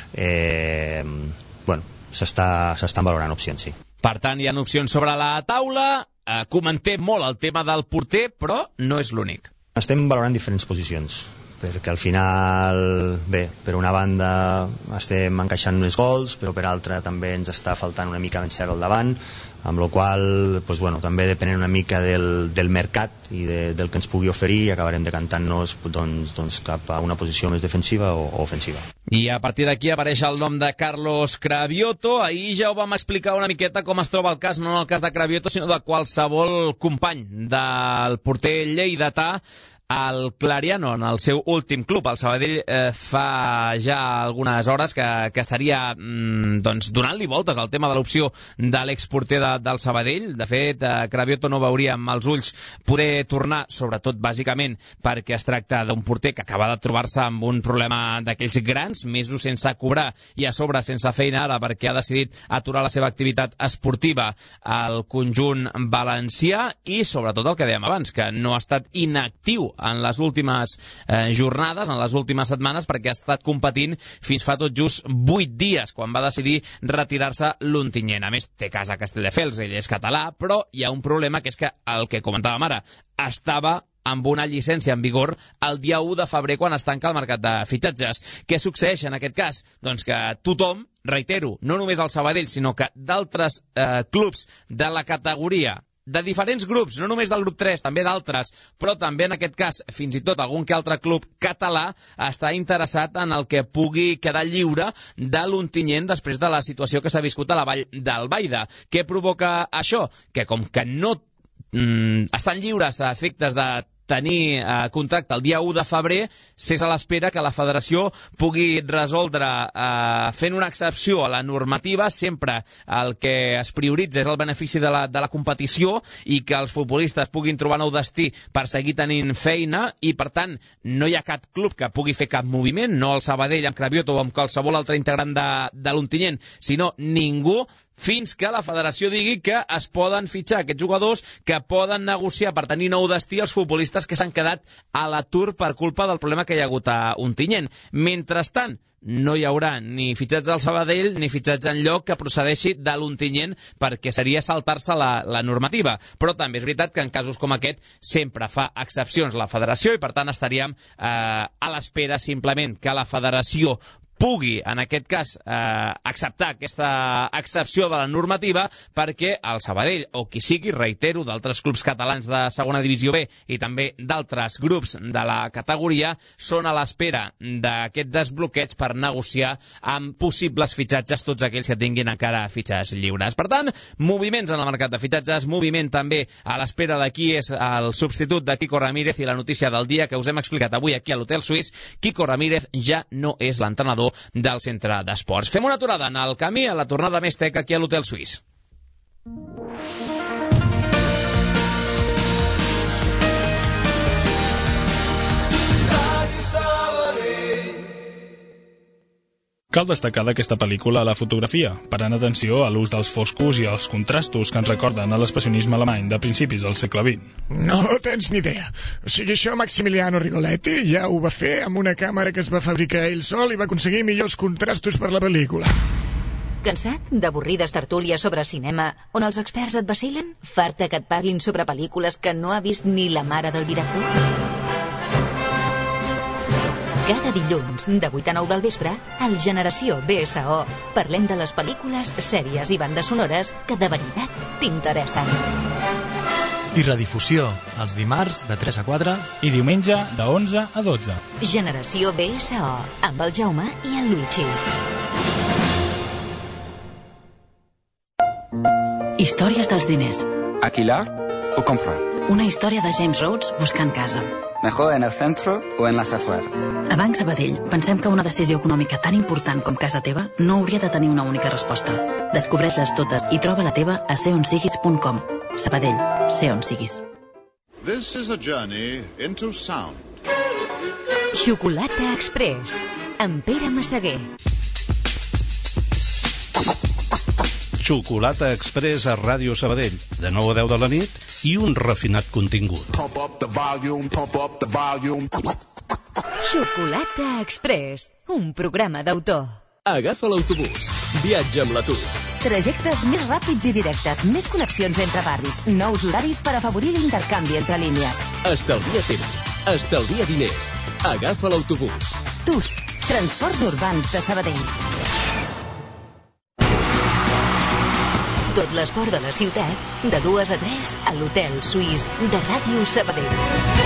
Eh, bueno, s'estan valorant opcions, sí. Per tant, hi ha opcions sobre la taula. Eh, comentem molt el tema del porter, però no és l'únic. Estem valorant diferents posicions, perquè al final, bé, per una banda estem encaixant més gols, però per altra també ens està faltant una mica més al davant, amb la qual pues, bueno, també depenent una mica del, del mercat i de, del que ens pugui oferir, acabarem decantant-nos doncs, doncs, cap a una posició més defensiva o, o ofensiva. I a partir d'aquí apareix el nom de Carlos Cravioto. Ahir ja ho vam explicar una miqueta com es troba el cas, no en el cas de Cravioto, sinó de qualsevol company del porter lleidatà, el Clariano, en el seu últim club. El Sabadell eh, fa ja algunes hores que, que estaria mm, doncs, donant-li voltes al tema de l'opció de l'exporter de, del Sabadell. De fet, eh, Cravioto no veuria amb els ulls poder tornar, sobretot bàsicament perquè es tracta d'un porter que acaba de trobar-se amb un problema d'aquells grans, mesos sense cobrar i a sobre sense feina ara perquè ha decidit aturar la seva activitat esportiva al conjunt valencià i sobretot el que dèiem abans, que no ha estat inactiu en les últimes eh, jornades, en les últimes setmanes, perquè ha estat competint fins fa tot just vuit dies, quan va decidir retirar-se l'Ontinyent. A més, té casa a Castelldefels, ell és català, però hi ha un problema, que és que el que comentàvem ara, estava amb una llicència en vigor el dia u de febrer quan es tanca el mercat de fitxatges. Què succeeix en aquest cas? Doncs que tothom, reitero, no només el Sabadell, sinó que d'altres eh, clubs de la categoria, de diferents grups, no només del grup tres, també d'altres, però també en aquest cas fins i tot algun que altre club català està interessat en el que pugui quedar lliure de l'Ontinyent després de la situació que s'ha viscut a la vall d'Albaida. Què provoca això? Que com que no mm, estan lliures a efectes de tenir eh, contracte el dia u de febrer, s'és a l'espera que la federació pugui resoldre eh, fent una excepció a la normativa. Sempre el que es prioritza és el benefici de la, de la competició i que els futbolistes puguin trobar nou destí per seguir tenint feina i, per tant, no hi ha cap club que pugui fer cap moviment, no el Sabadell amb Cravioto o amb qualsevol altre integrant de, de l'Ontinyent, sinó ningú, fins que la federació digui que es poden fitxar aquests jugadors, que poden negociar per tenir nou destí els futbolistes que s'han quedat a l'atur per culpa del problema que hi ha hagut a Ontinyent. Mentrestant, no hi haurà ni fitxats al Sabadell ni fitxats enlloc que procedeixi de l'Ontinyent, perquè seria saltar-se la, la normativa. Però també és veritat que en casos com aquest sempre fa excepcions la federació i per tant estaríem eh, a l'espera simplement que la federació pugui, en aquest cas, eh, acceptar aquesta excepció de la normativa perquè el Sabadell, o qui sigui, reitero, d'altres clubs catalans de segona divisió B i també d'altres grups de la categoria, són a l'espera d'aquest desbloqueig per negociar amb possibles fitxatges tots aquells que tinguin encara fitxes lliures. Per tant, moviments en el mercat de fitxatges, moviment també a l'espera de qui és el substitut de Quico Ramírez, i la notícia del dia que us hem explicat avui aquí a l'Hotel Suís: Quico Ramírez ja no és l'entrenador del centre d'esports. Fem una aturada en el camí a la tornada més tec aquí a l'Hotel Suís. Cal destacar d'aquesta pel·lícula la fotografia, parant atenció a l'ús dels foscos i els contrastos que ens recorden a l'expressionisme alemany de principis del segle vint. No tens ni idea. O sigui, això Maximiliano Rigoletti ja ho va fer amb una càmera que es va fabricar ell sol i va aconseguir millors contrastos per la pel·lícula. Cansat d'avorrides tertúlies sobre cinema on els experts et vacilen? Farta que et parlin sobre pel·lícules que no ha vist ni la mare del director? Cada dilluns, de vuit a nou del vespre, al Generació B S O, parlem de les pel·lícules, sèries i bandes sonores que de veritat t'interessen. I redifusió, els dimarts de tres a quatre i diumenge de onze a dotze. Generació B S O, amb el Jaume i el Luigi. Històries dels diners. ¿Alquilar o comprar? Una història de James Rhodes buscant casa. ¿Mejor en el centro o en las afueras? A Banc Sabadell pensem que una decisió econòmica tan important com casa teva no hauria de tenir una única resposta. Descobreix-les totes i troba la teva a sé on siguis punt com. Sabadell, sé on siguis. This is a journey into sound. Xocolata Express, amb Pere Massaguer. Xocolata Express a Ràdio Sabadell, de nou a deu de la nit, i un refinat contingut. Pump up the volume, pump up the volume. Xocolata Express, un programa d'autor. Agafa l'autobús. Viatja amb l'Atus. Trajectes més ràpids i directes, més connexions entre barris, nous horaris per afavorir l'intercanvi entre línies. Estalvia temps, estalvia diners. Agafa l'autobús. Tus, Transports Urbans de Sabadell. Tot l'esport de la ciutat, de dues a tres, a l'Hotel Suís de Ràdio Sabadell.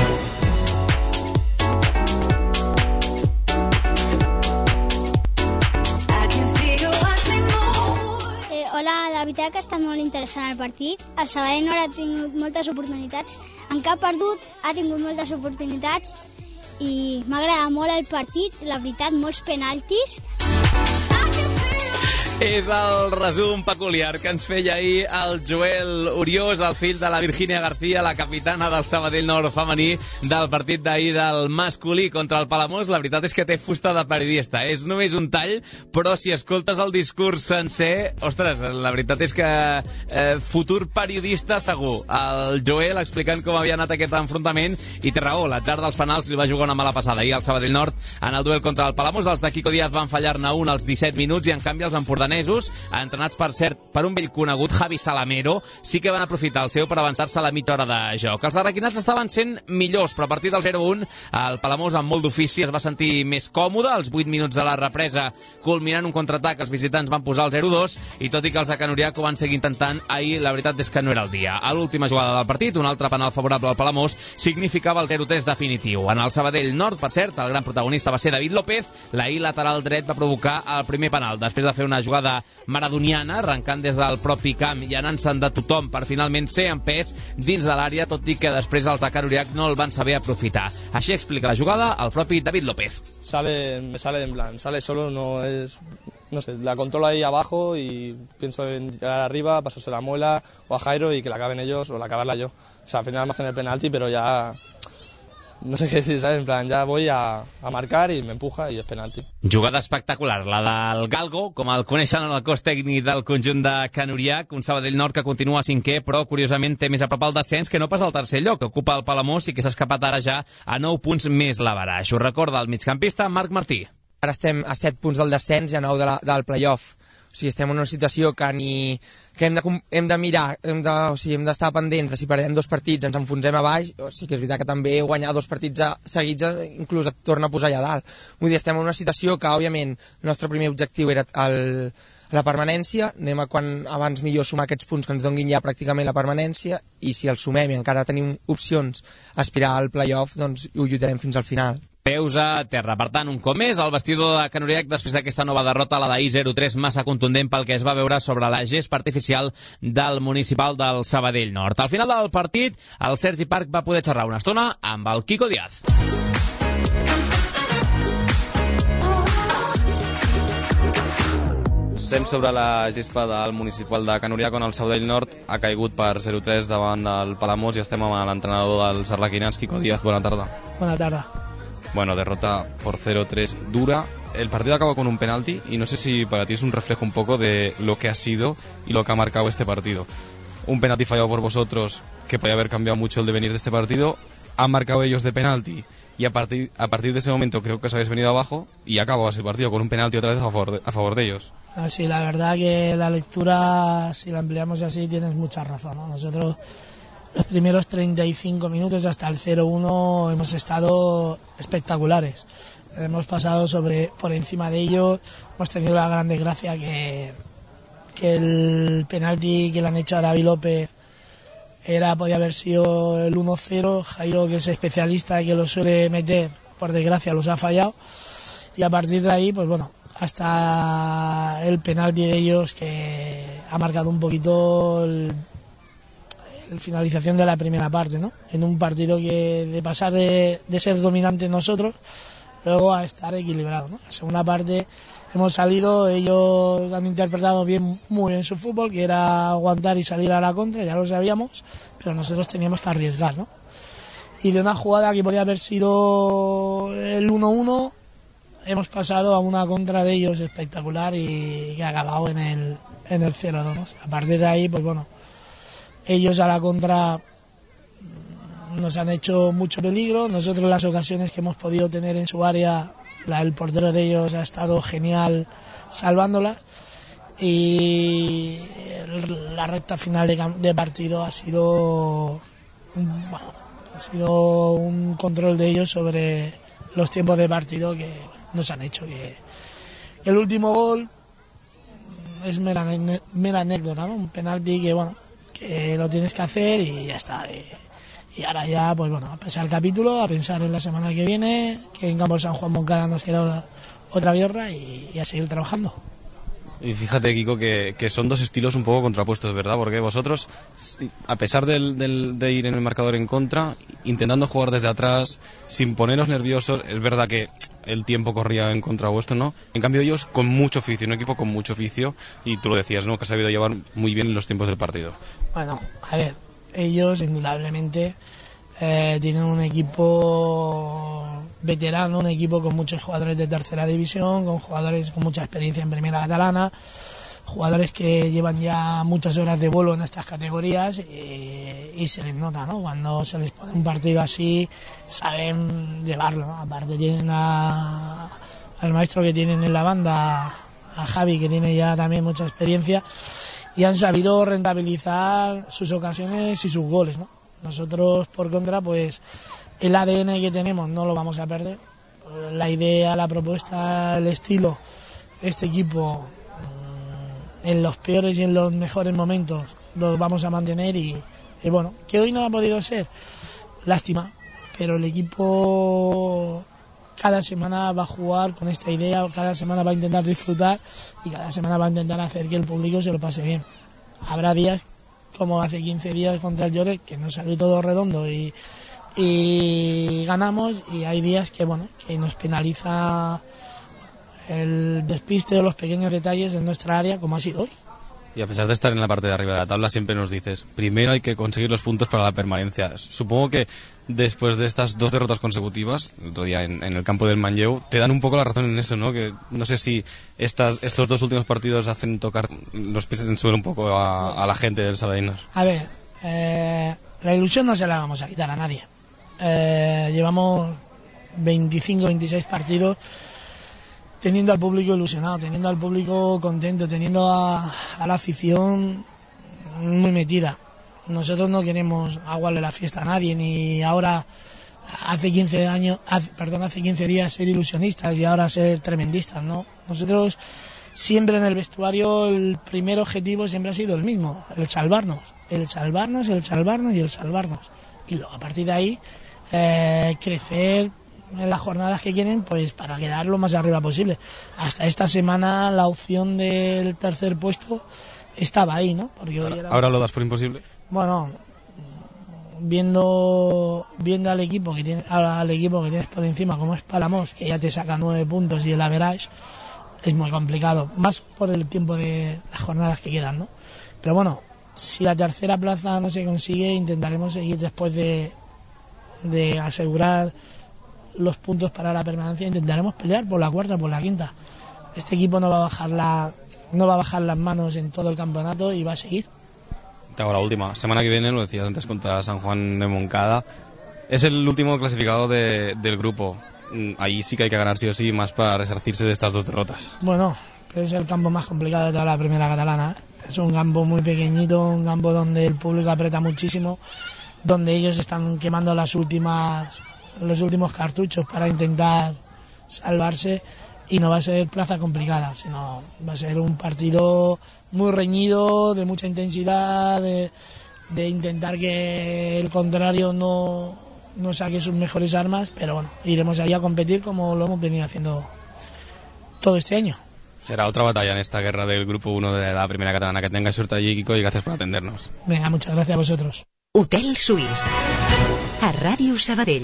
Eh, hola, la veritat que ha estat molt interessant el partit. El Sabadell no ha tingut moltes oportunitats. En cap perdut ha tingut moltes oportunitats i m'ha agradat molt el partit. La veritat, molts penaltis. És el resum peculiar que ens feia ahir el Joel Uriós, el fill de la Virgínia García, la capitana del Sabadell Nord femení, del partit d'ahir del masculí contra el Palamós. La veritat és que té fusta de periodista. És només un tall, però si escoltes el discurs sencer, ostres, la veritat és que eh, futur periodista segur. El Joel explicant com havia anat aquest enfrontament, i té raó, l'atzar dels penals li va jugar una mala passada ahir al Sabadell Nord en el duel contra el Palamós. Els de Quico Díaz van fallar-ne un als disset minuts i en canvi els empordanesos, entrenats per cert per un vell conegut, Javi Salamero, sí que van aprofitar el seu per avançar-se a la mitja hora de joc. Els arraquinats estaven sent millors, però a partir del zero un el Palamós amb molt d'ofici es va sentir més còmode. Als vuit minuts de la represa, culminant un contraatac, els visitants van posar el zero dos, i tot i que els de Canuriac ho van seguir intentant, ahir la veritat és que no era el dia. A l'última jugada del partit, un altre penal favorable al Palamós significava el zero tres definitiu. En el Sabadell Nord, per cert, el gran protagonista va ser David López. L'ahir lateral dret va provocar el primer penal, després de fer una jugada maradoniana, arrencant des del propi camp i anant-se'n de tothom per finalment ser en pes dins de l'àrea, tot i que després els de Canuriac no el van saber aprofitar. Així explica la jugada el propi David López. Sale, me sale en plan, sale solo, no es... No sé, la controlo ahí abajo y pienso en llegar arriba, pasarse la muela o a Jairo y que la acaben ellos o la acabarla yo. O sea, al final me hacen el penalti, pero ya... No sé què dir, ¿sabes? En plan, ja voy a, a marcar i m'empuja i és penalti. Jugada espectacular, la del Galgo, com el coneixen en el cos tècnic del conjunt de Canuriac, un Sabadell Nord que continua cinquè, però curiosament té més a prop el descens que no pas al tercer lloc, que ocupa el Palamós i que s'ha escapat ara ja a nou punts més l'avaraix. Ho recorda el migcampista Marc Martí. Ara estem a set punts del descens i a nou de la, del playoff. O sigui, estem en una situació que ni que hem de, hem de mirar, hem de, o sigui, hem d'estar pendents de si perdem dos partits ens enfonsem a baix, o sigui que és veritat que també guanyar dos partits seguits inclús et torna a posar allà dalt. Vull dir, estem en una situació que, òbviament, el nostre primer objectiu era el, la permanència, anem a quan abans millor sumar aquests punts que ens donguin ja pràcticament la permanència, i si el sumem i encara tenim opcions a aspirar al play-off, doncs ho lluitarem fins al final. Peus a terra. Per tant, un cop més, el vestidor de Can Uriac després d'aquesta nova derrota, la d'ahir zero tres, massa contundent pel que es va veure sobre la gespa artificial del municipal del Sabadell Nord. Al final del partit, el Sergi Parc va poder xerrar una estona amb el Quico Díaz. Estem sobre la gespa del municipal de Can Uriac, on el Sabadell Nord ha caigut per zero tres davant del Palamós, i estem amb l'entrenador dels arlequinats, Quico Díaz. Bona tarda. Bona tarda. Bueno, derrota por cero tres dura. El partido acaba con un penalti y no sé si para ti es un reflejo un poco de lo que ha sido y lo que ha marcado este partido. Un penalti fallado por vosotros que podía haber cambiado mucho el devenir de este partido. Han marcado ellos de penalti y a partir, a partir de ese momento creo que os habéis venido abajo y acabó ese partido con un penalti otra vez a favor de, a favor de ellos. Sí, la verdad que la lectura, si la empleamos así, tienes mucha razón, ¿no? Nosotros los primeros treinta y cinco minutos hasta el cero uno hemos estado espectaculares. Hemos pasado sobre por encima de ellos, hemos tenido la gran desgracia que, que el penalti que le han hecho a David López era podía haber sido el uno cero. Jairo, que es especialista y que lo suele meter, por desgracia los ha fallado, y a partir de ahí, pues bueno, hasta el penalti de ellos que ha marcado un poquito el la finalización de la primera parte, ¿no? En un partido que de pasar de, de ser dominante nosotros, luego a estar equilibrado, ¿no? La segunda parte hemos salido, ellos han interpretado bien, muy bien su fútbol, que era aguantar y salir a la contra, ya lo sabíamos, pero nosotros teníamos que arriesgar, ¿no? Y de una jugada que podía haber sido el uno uno, hemos pasado a una contra de ellos espectacular y que ha acabado en el, en el cero dos. A partir de ahí, pues bueno, ellos a la contra nos han hecho mucho peligro. Nosotros las ocasiones que hemos podido tener en su área, la, el portero de ellos ha estado genial salvándolas. Y el, la recta final de, de partido ha sido, un, bueno, ha sido un control de ellos sobre los tiempos de partido que nos han hecho. Que, que el último gol es mera, mera anécdota, ¿no? Un penalti que, bueno, que lo tienes que hacer y ya está. Y, y ahora ya, pues bueno, a pasar el capítulo, a pensar en la semana que viene, que en Campo San Juan Moncada nos queda otra guerra y, y a seguir trabajando. Y fíjate, Kiko, que, que son dos estilos un poco contrapuestos, ¿verdad? Porque vosotros, a pesar del, del, de ir en el marcador en contra, intentando jugar desde atrás, sin poneros nerviosos, es verdad que el tiempo corría en contra vuestro, ¿no? En cambio ellos con mucho oficio, un equipo con mucho oficio, y tú lo decías, ¿no? Que ha sabido llevar muy bien los tiempos del partido. Bueno, a ver, ellos indudablemente eh, tienen un equipo veterano, un equipo con muchos jugadores de tercera división, con jugadores con mucha experiencia en primera catalana, jugadores que llevan ya muchas horas de vuelo en estas categorías y, y se les nota, ¿no? Cuando se les pone un partido así, saben llevarlo, ¿no? Aparte tienen a, al maestro que tienen en la banda, a Javi, que tiene ya también mucha experiencia, y han sabido rentabilizar sus ocasiones y sus goles, ¿no? Nosotros, por contra, pues el A D N que tenemos no lo vamos a perder. La idea, la propuesta, el estilo, este equipo en los peores y en los mejores momentos los vamos a mantener y, y bueno, que hoy no ha podido ser, lástima, pero el equipo cada semana va a jugar con esta idea, cada semana va a intentar disfrutar y cada semana va a intentar hacer que el público se lo pase bien. Habrá días, como hace quince días contra el Lloret, que no salió todo redondo y, y ganamos, y hay días que bueno, que nos penaliza el despiste o los pequeños detalles en nuestra área, como ha sido hoy. Y a pesar de estar en la parte de arriba de la tabla, siempre nos dices, primero hay que conseguir los puntos para la permanencia. Supongo que después de estas dos derrotas consecutivas, el otro día en, en el campo del Manlleu, te dan un poco la razón en eso, ¿no? Que no sé si estas, estos dos últimos partidos hacen tocar los pies en el suelo un poco a, a la gente del Sabadell. A ver, eh, la ilusión no se la vamos a quitar a nadie. Eh, llevamos veinticinco, veintiséis partidos teniendo al público ilusionado, teniendo al público contento, teniendo a, a la afición muy metida. Nosotros no queremos aguarle la fiesta a nadie, ni ahora hace quince años, hace, perdón, hace quince días ser ilusionistas y ahora ser tremendistas, ¿no? Nosotros siempre en el vestuario el primer objetivo siempre ha sido el mismo, el salvarnos, el salvarnos, el salvarnos y el salvarnos. Y luego a partir de ahí eh, crecer en las jornadas que quieren, pues para quedar lo más arriba posible. Hasta esta semana la opción del tercer puesto estaba ahí, ¿no? Porque hoy era... ¿Ahora lo das por imposible? Bueno, viendo viendo al equipo que tiene, al equipo que tienes por encima, como es Palamós, que ya te saca nueve puntos y el average, es muy complicado, más por el tiempo de las jornadas que quedan, ¿no? Pero bueno, si la tercera plaza no se consigue, intentaremos seguir después de, de asegurar los puntos para la permanencia, intentaremos pelear por la cuarta, por la quinta. Este equipo no va a bajar la no va a bajar las manos en todo el campeonato y va a seguir. Te hago la última. Semana que viene, lo decías antes, contra San Juan de Moncada. Es el último clasificado de, del grupo. Ahí sí que hay que ganar sí o sí, más para resarcirse de estas dos derrotas. Bueno, pero es el campo más complicado de toda la primera catalana, ¿eh? Es un campo muy pequeñito, un campo donde el público aprieta muchísimo, donde ellos están quemando las últimas, los últimos cartuchos para intentar salvarse, y no va a ser plaza complicada, sino va a ser un partido muy reñido, de mucha intensidad, de, de intentar que el contrario no, no saque sus mejores armas, pero bueno, iremos ahí a competir como lo hemos venido haciendo todo este año. Será otra batalla en esta guerra del grupo uno de la primera catalana. Que tengas suerte allí, Kiko, y gracias por atendernos. Venga, muchas gracias a vosotros. Hotel Suís, a Ràdio Sabadell.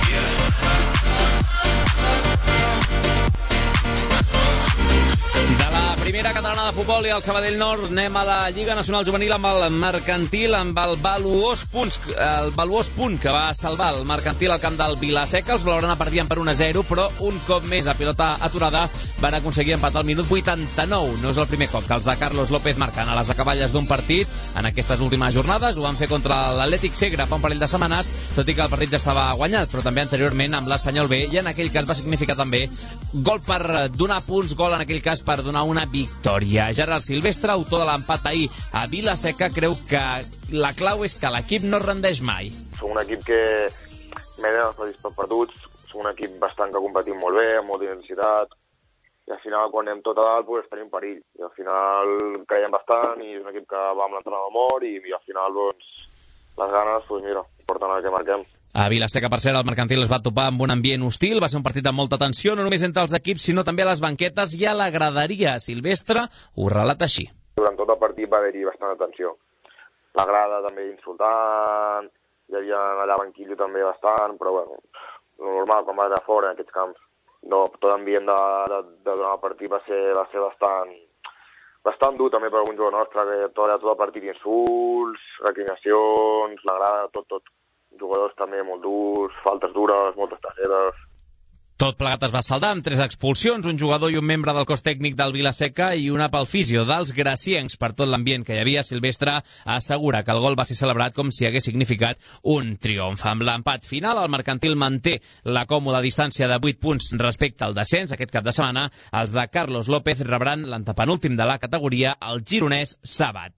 Primera catalana de futbol i el Sabadell Nord. Anem a la Lliga Nacional Juvenil amb el Mercantil, amb el valuós punts, el valuós punt que va salvar el Mercantil al camp del Vila-seca. Els blaugrana perdien per un a zero, però un cop més a pilota aturada van aconseguir empatar al minut vuitanta-nou. No és el primer cop que els de Carlos López marquen a les acaballes d'un partit en aquestes últimes jornades. Ho van fer contra l'Atlètic Segre fa un parell de setmanes, tot i que el partit ja estava guanyat, però també anteriorment amb l'Espanyol B, i en aquell cas va significar també gol per donar punts, gol en aquell cas per donar una victòria. Gerard Silvestre, autor de l'empat ahir a Vila-seca, creu que la clau és que l'equip no rendeix mai. Som un equip que mena els partits per perduts, som un equip bastant que competim molt bé, amb molta intensitat, i al final quan anem tot a dalt pues, tenim perill. I al final creiem bastant i és un equip que va amb l'entrenador mort i, i al final doncs, les ganes, pues, mira, porten el que marquem. A Vila-seca, per cert, el Mercantil es va topar amb un ambient hostil. Va ser un partit amb molta tensió, no només entre els equips, sinó també a les banquetes i a la graderia. Silvestre ho relata així. Durant tot el partit va haver-hi bastanta tensió. La grada també insultant, hi havia allà banquillo també bastant, però bueno, normal quan vas allà fora en aquests camps. No, tot l'ambient de, de, de durant el partit va ser, va ser bastant, bastant dur també per algun jugador nostre, que tot, tot el partit insults, recriminacions, la grada, tot, tot. Jugadors també molt durs, faltes dures, moltes targetes. Tot plegat es va saldar amb tres expulsions, un jugador i un membre del cos tècnic del Vila-seca i una pel fisio dels graciencs. Per tot l'ambient que hi havia, Silvestre assegura que el gol va ser celebrat com si hagués significat un triomf. Amb l'empat final, el Mercantil manté la còmoda distància de vuit punts respecte al descens. Aquest cap de setmana, els de Carlos López rebran l'antepenúltim de la categoria, el gironès Sabat.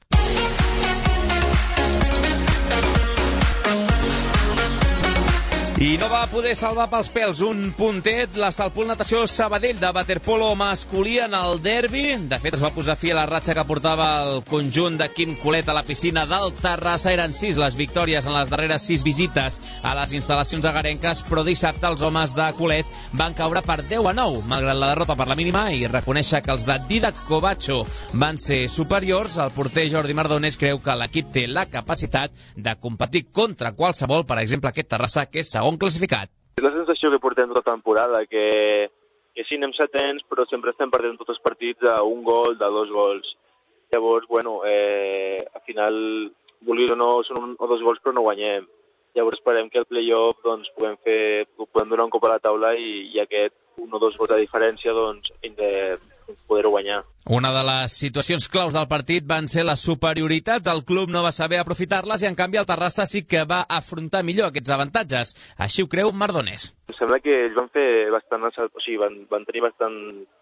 I no va poder salvar pels pèls un puntet l'Estalpol Natació Sabadell de waterpolo masculí en el derbi. De fet, es va posar fi a la ratxa que portava el conjunt de Quim Colet a la piscina del Terrassa. Eren sis les victòries en les darreres sis visites a les instal·lacions agarenques, però dissabte els homes de Colet van caure per deu a nou, malgrat la derrota per la mínima, i reconèixer que els de Didac Covacho van ser superiors. El porter Jordi Mardones creu que l'equip té la capacitat de competir contra qualsevol, per exemple aquest Terrassa, que és segon classificat. La sensació que portem tota la temporada, que, que sí, anem setens, però sempre estem perdent tots els partits a un gol, de dos gols. Llavors, bueno, eh, al final, vulguis o no, són un o dos gols, però no guanyem. Llavors esperem que el play-off doncs, puguem, fer, puguem donar un cop a la taula i, i aquest un o dos gols de diferència doncs, hem de poder guanyar. Una de les situacions claus del partit van ser les superioritats. El club no va saber aprofitar-les i, en canvi, el Terrassa sí que va afrontar millor aquests avantatges. Així ho creu Mardones. Em sembla que ells van fer bastant, o sigui, van, van tenir bastant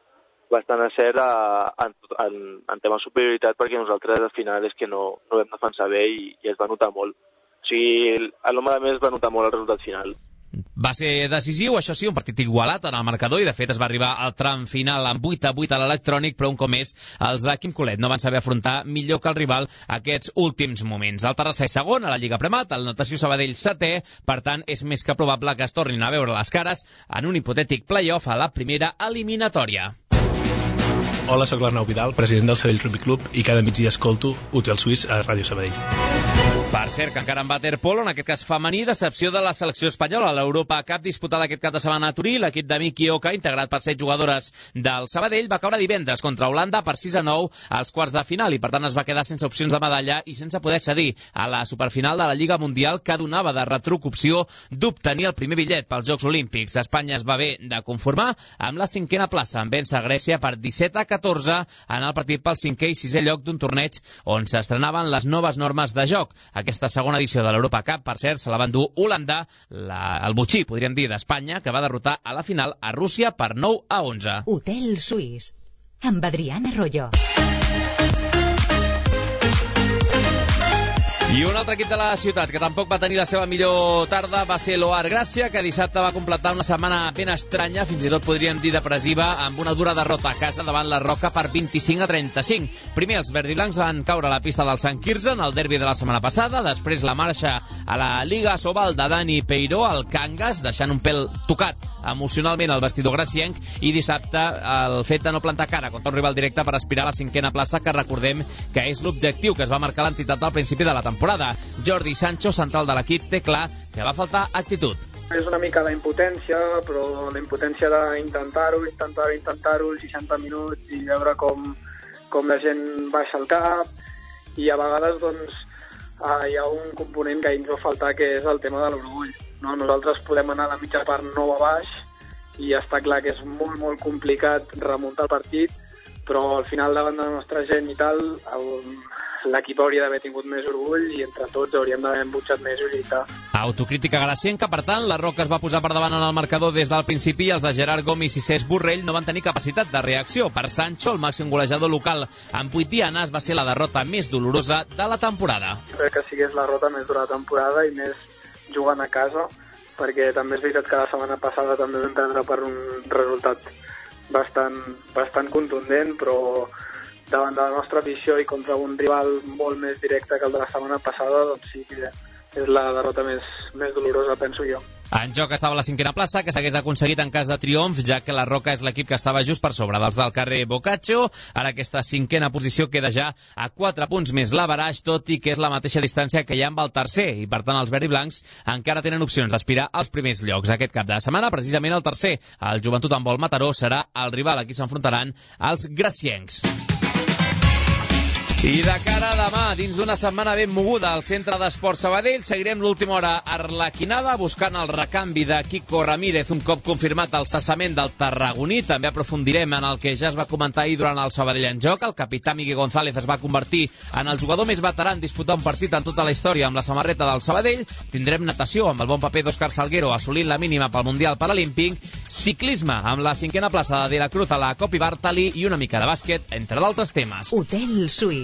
bastant a cert en, en, en tema de superioritat, perquè nosaltres al final és que no, no vam defensar bé i, i es va notar molt. O sigui, a l'home de més es va notar molt el resultat final. Va ser decisiu, això sí, un partit igualat en el marcador i de fet es va arribar al tram final amb vuit a vuit a l'electrònic, però un cop més els de Quim Colet no van saber afrontar millor que el rival aquests últims moments. El Terrassa és segon a la Lliga Premat, el Natació Sabadell setè, per tant és més que probable que es tornin a veure les cares en un hipotètic play-off a la primera eliminatòria. Hola, sóc l'Arnau Vidal, president del Sabadell Rugby Club, i cada migdia escolto Hotel Suís a Ràdio Sabadell. Per cert, que encara en waterpolo, en aquest cas femení, decepció de la selecció espanyola a l'Europa Cup disputada aquest cap de setmana a Turí. L'equip de Miki Oka, integrat per set jugadores del Sabadell, va caure divendres contra Holanda per sis a nou als quarts de final i per tant es va quedar sense opcions de medalla i sense poder accedir a la superfinal de la Lliga Mundial, que donava de retruc opció d'obtenir el primer bitllet pels Jocs Olímpics. Espanya es va haver de conformar amb la cinquena plaça, en vèncer Grècia per disset a catorze en el partit pel cinquè i sisè lloc d'un torneig on s'estrenaven les noves normes de joc. Aquesta segona edició de l'Europa Cup, per cert, se la van dur Holanda, la, el botxí, podríem dir, d'Espanya, que va derrotar a la final a Rússia per nou a onze. Hotel Suís, amb Adriana Royo. I un altre equip de la ciutat que tampoc va tenir la seva millor tarda va ser l'Oar Gràcia, que dissabte va completar una setmana ben estranya, fins i tot podríem dir depressiva, amb una dura derrota a casa davant la Roca per vint-i-cinc a trenta-cinc. Primer els verdiblancs van caure a la pista del Sant Quirze en el derbi de la setmana passada, després la marxa a la Liga Sobal de Dani Peiró al Cangas, deixant un pèl tocat emocionalment al vestidor gracienc, i dissabte el fet de no plantar cara contra un rival directe per aspirar a la cinquena plaça, que recordem que és l'objectiu que es va marcar l'entitat al principi de la temporada. Jordi Sancho, central de l'equip, té clar que va faltar actitud. És una mica la impotència, però la impotència d'intentar-ho, intentar-ho, intentar-ho, seixanta minuts i veure com, com la gent baixa el cap, i a vegades doncs, eh, hi ha un component que ens va faltar, que és el tema de l'orgull. No? Nosaltres podem anar a la mitja part nou a baix i està clar que és molt, molt complicat remuntar el partit, però al final davant de la nostra gent i tal, l'equip hauria d'haver tingut més orgull i entre tots hauríem d'haver embutxat més i lluitar. Autocrítica gracienca, per tant, la Roca es va posar per davant en el marcador des del principi i els de Gerard Gomis i Cesc Borrell no van tenir capacitat de reacció. Per Sancho, el màxim golejador local amb vuit dianes, va ser la derrota més dolorosa de la temporada. Crec que sigués la derrota més dura de la temporada i més jugant a casa, perquè també és veritat que la setmana passada també vam perdre per un resultat bastant, bastant contundent, però davant de la nostra afició i contra un rival molt més directe que el de la setmana passada, doncs sí que és la derrota més, més dolorosa, penso jo. En joc estava la cinquena plaça, que s'hagués aconseguit en cas de triomf, ja que la Roca és l'equip que estava just per sobre dels del carrer Boccaccio. Ara aquesta cinquena posició queda ja a quatre punts més l'averaix, tot i que és la mateixa distància que hi ha amb el tercer, i per tant els verds i blancs encara tenen opcions d'aspirar als primers llocs. Aquest cap de setmana, precisament el tercer, el Joventut Handbol Mataró, serà el rival a qui s'enfrontaran els graciencs. I de cara a demà, dins d'una setmana ben moguda al Centre d'Esports Sabadell, seguirem l'última hora arlequinada buscant el recanvi de Quico Ramírez un cop confirmat el cessament del tarragoní. També aprofundirem en el que ja es va comentar ahir durant el Sabadell en joc. El capità Miguel González es va convertir en el jugador més veterà en disputar un partit en tota la història amb la samarreta del Sabadell. Tindrem natació amb el bon paper d'Òscar Salguero assolint la mínima pel Mundial Paralímpic, ciclisme amb la cinquena plaça de De la Cruz a la Copi Bartali i una mica de bàsquet, entre d'altres temes. Hotel Suís.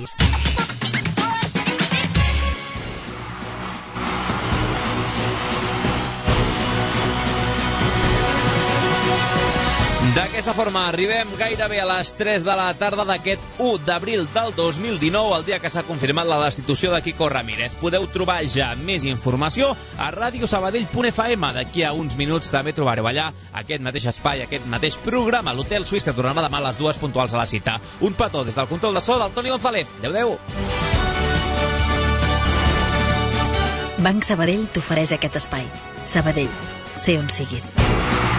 D'aquesta forma arribem gairebé a les tres de la tarda d'aquest u d'abril del dos mil dinou, el dia que s'ha confirmat la destitució de Quico Ramírez. Podeu trobar ja més informació a radiosabadell punt f m. D'aquí a uns minuts també trobareu allà aquest mateix espai, aquest mateix programa, l'Hotel Suís, que tornarà demà a les dues puntuals a la cita. Un petó des del control de so del Toni González. Adéu-adéu. Banc Sabadell t'ofereix aquest espai. Sabadell, sé on siguis.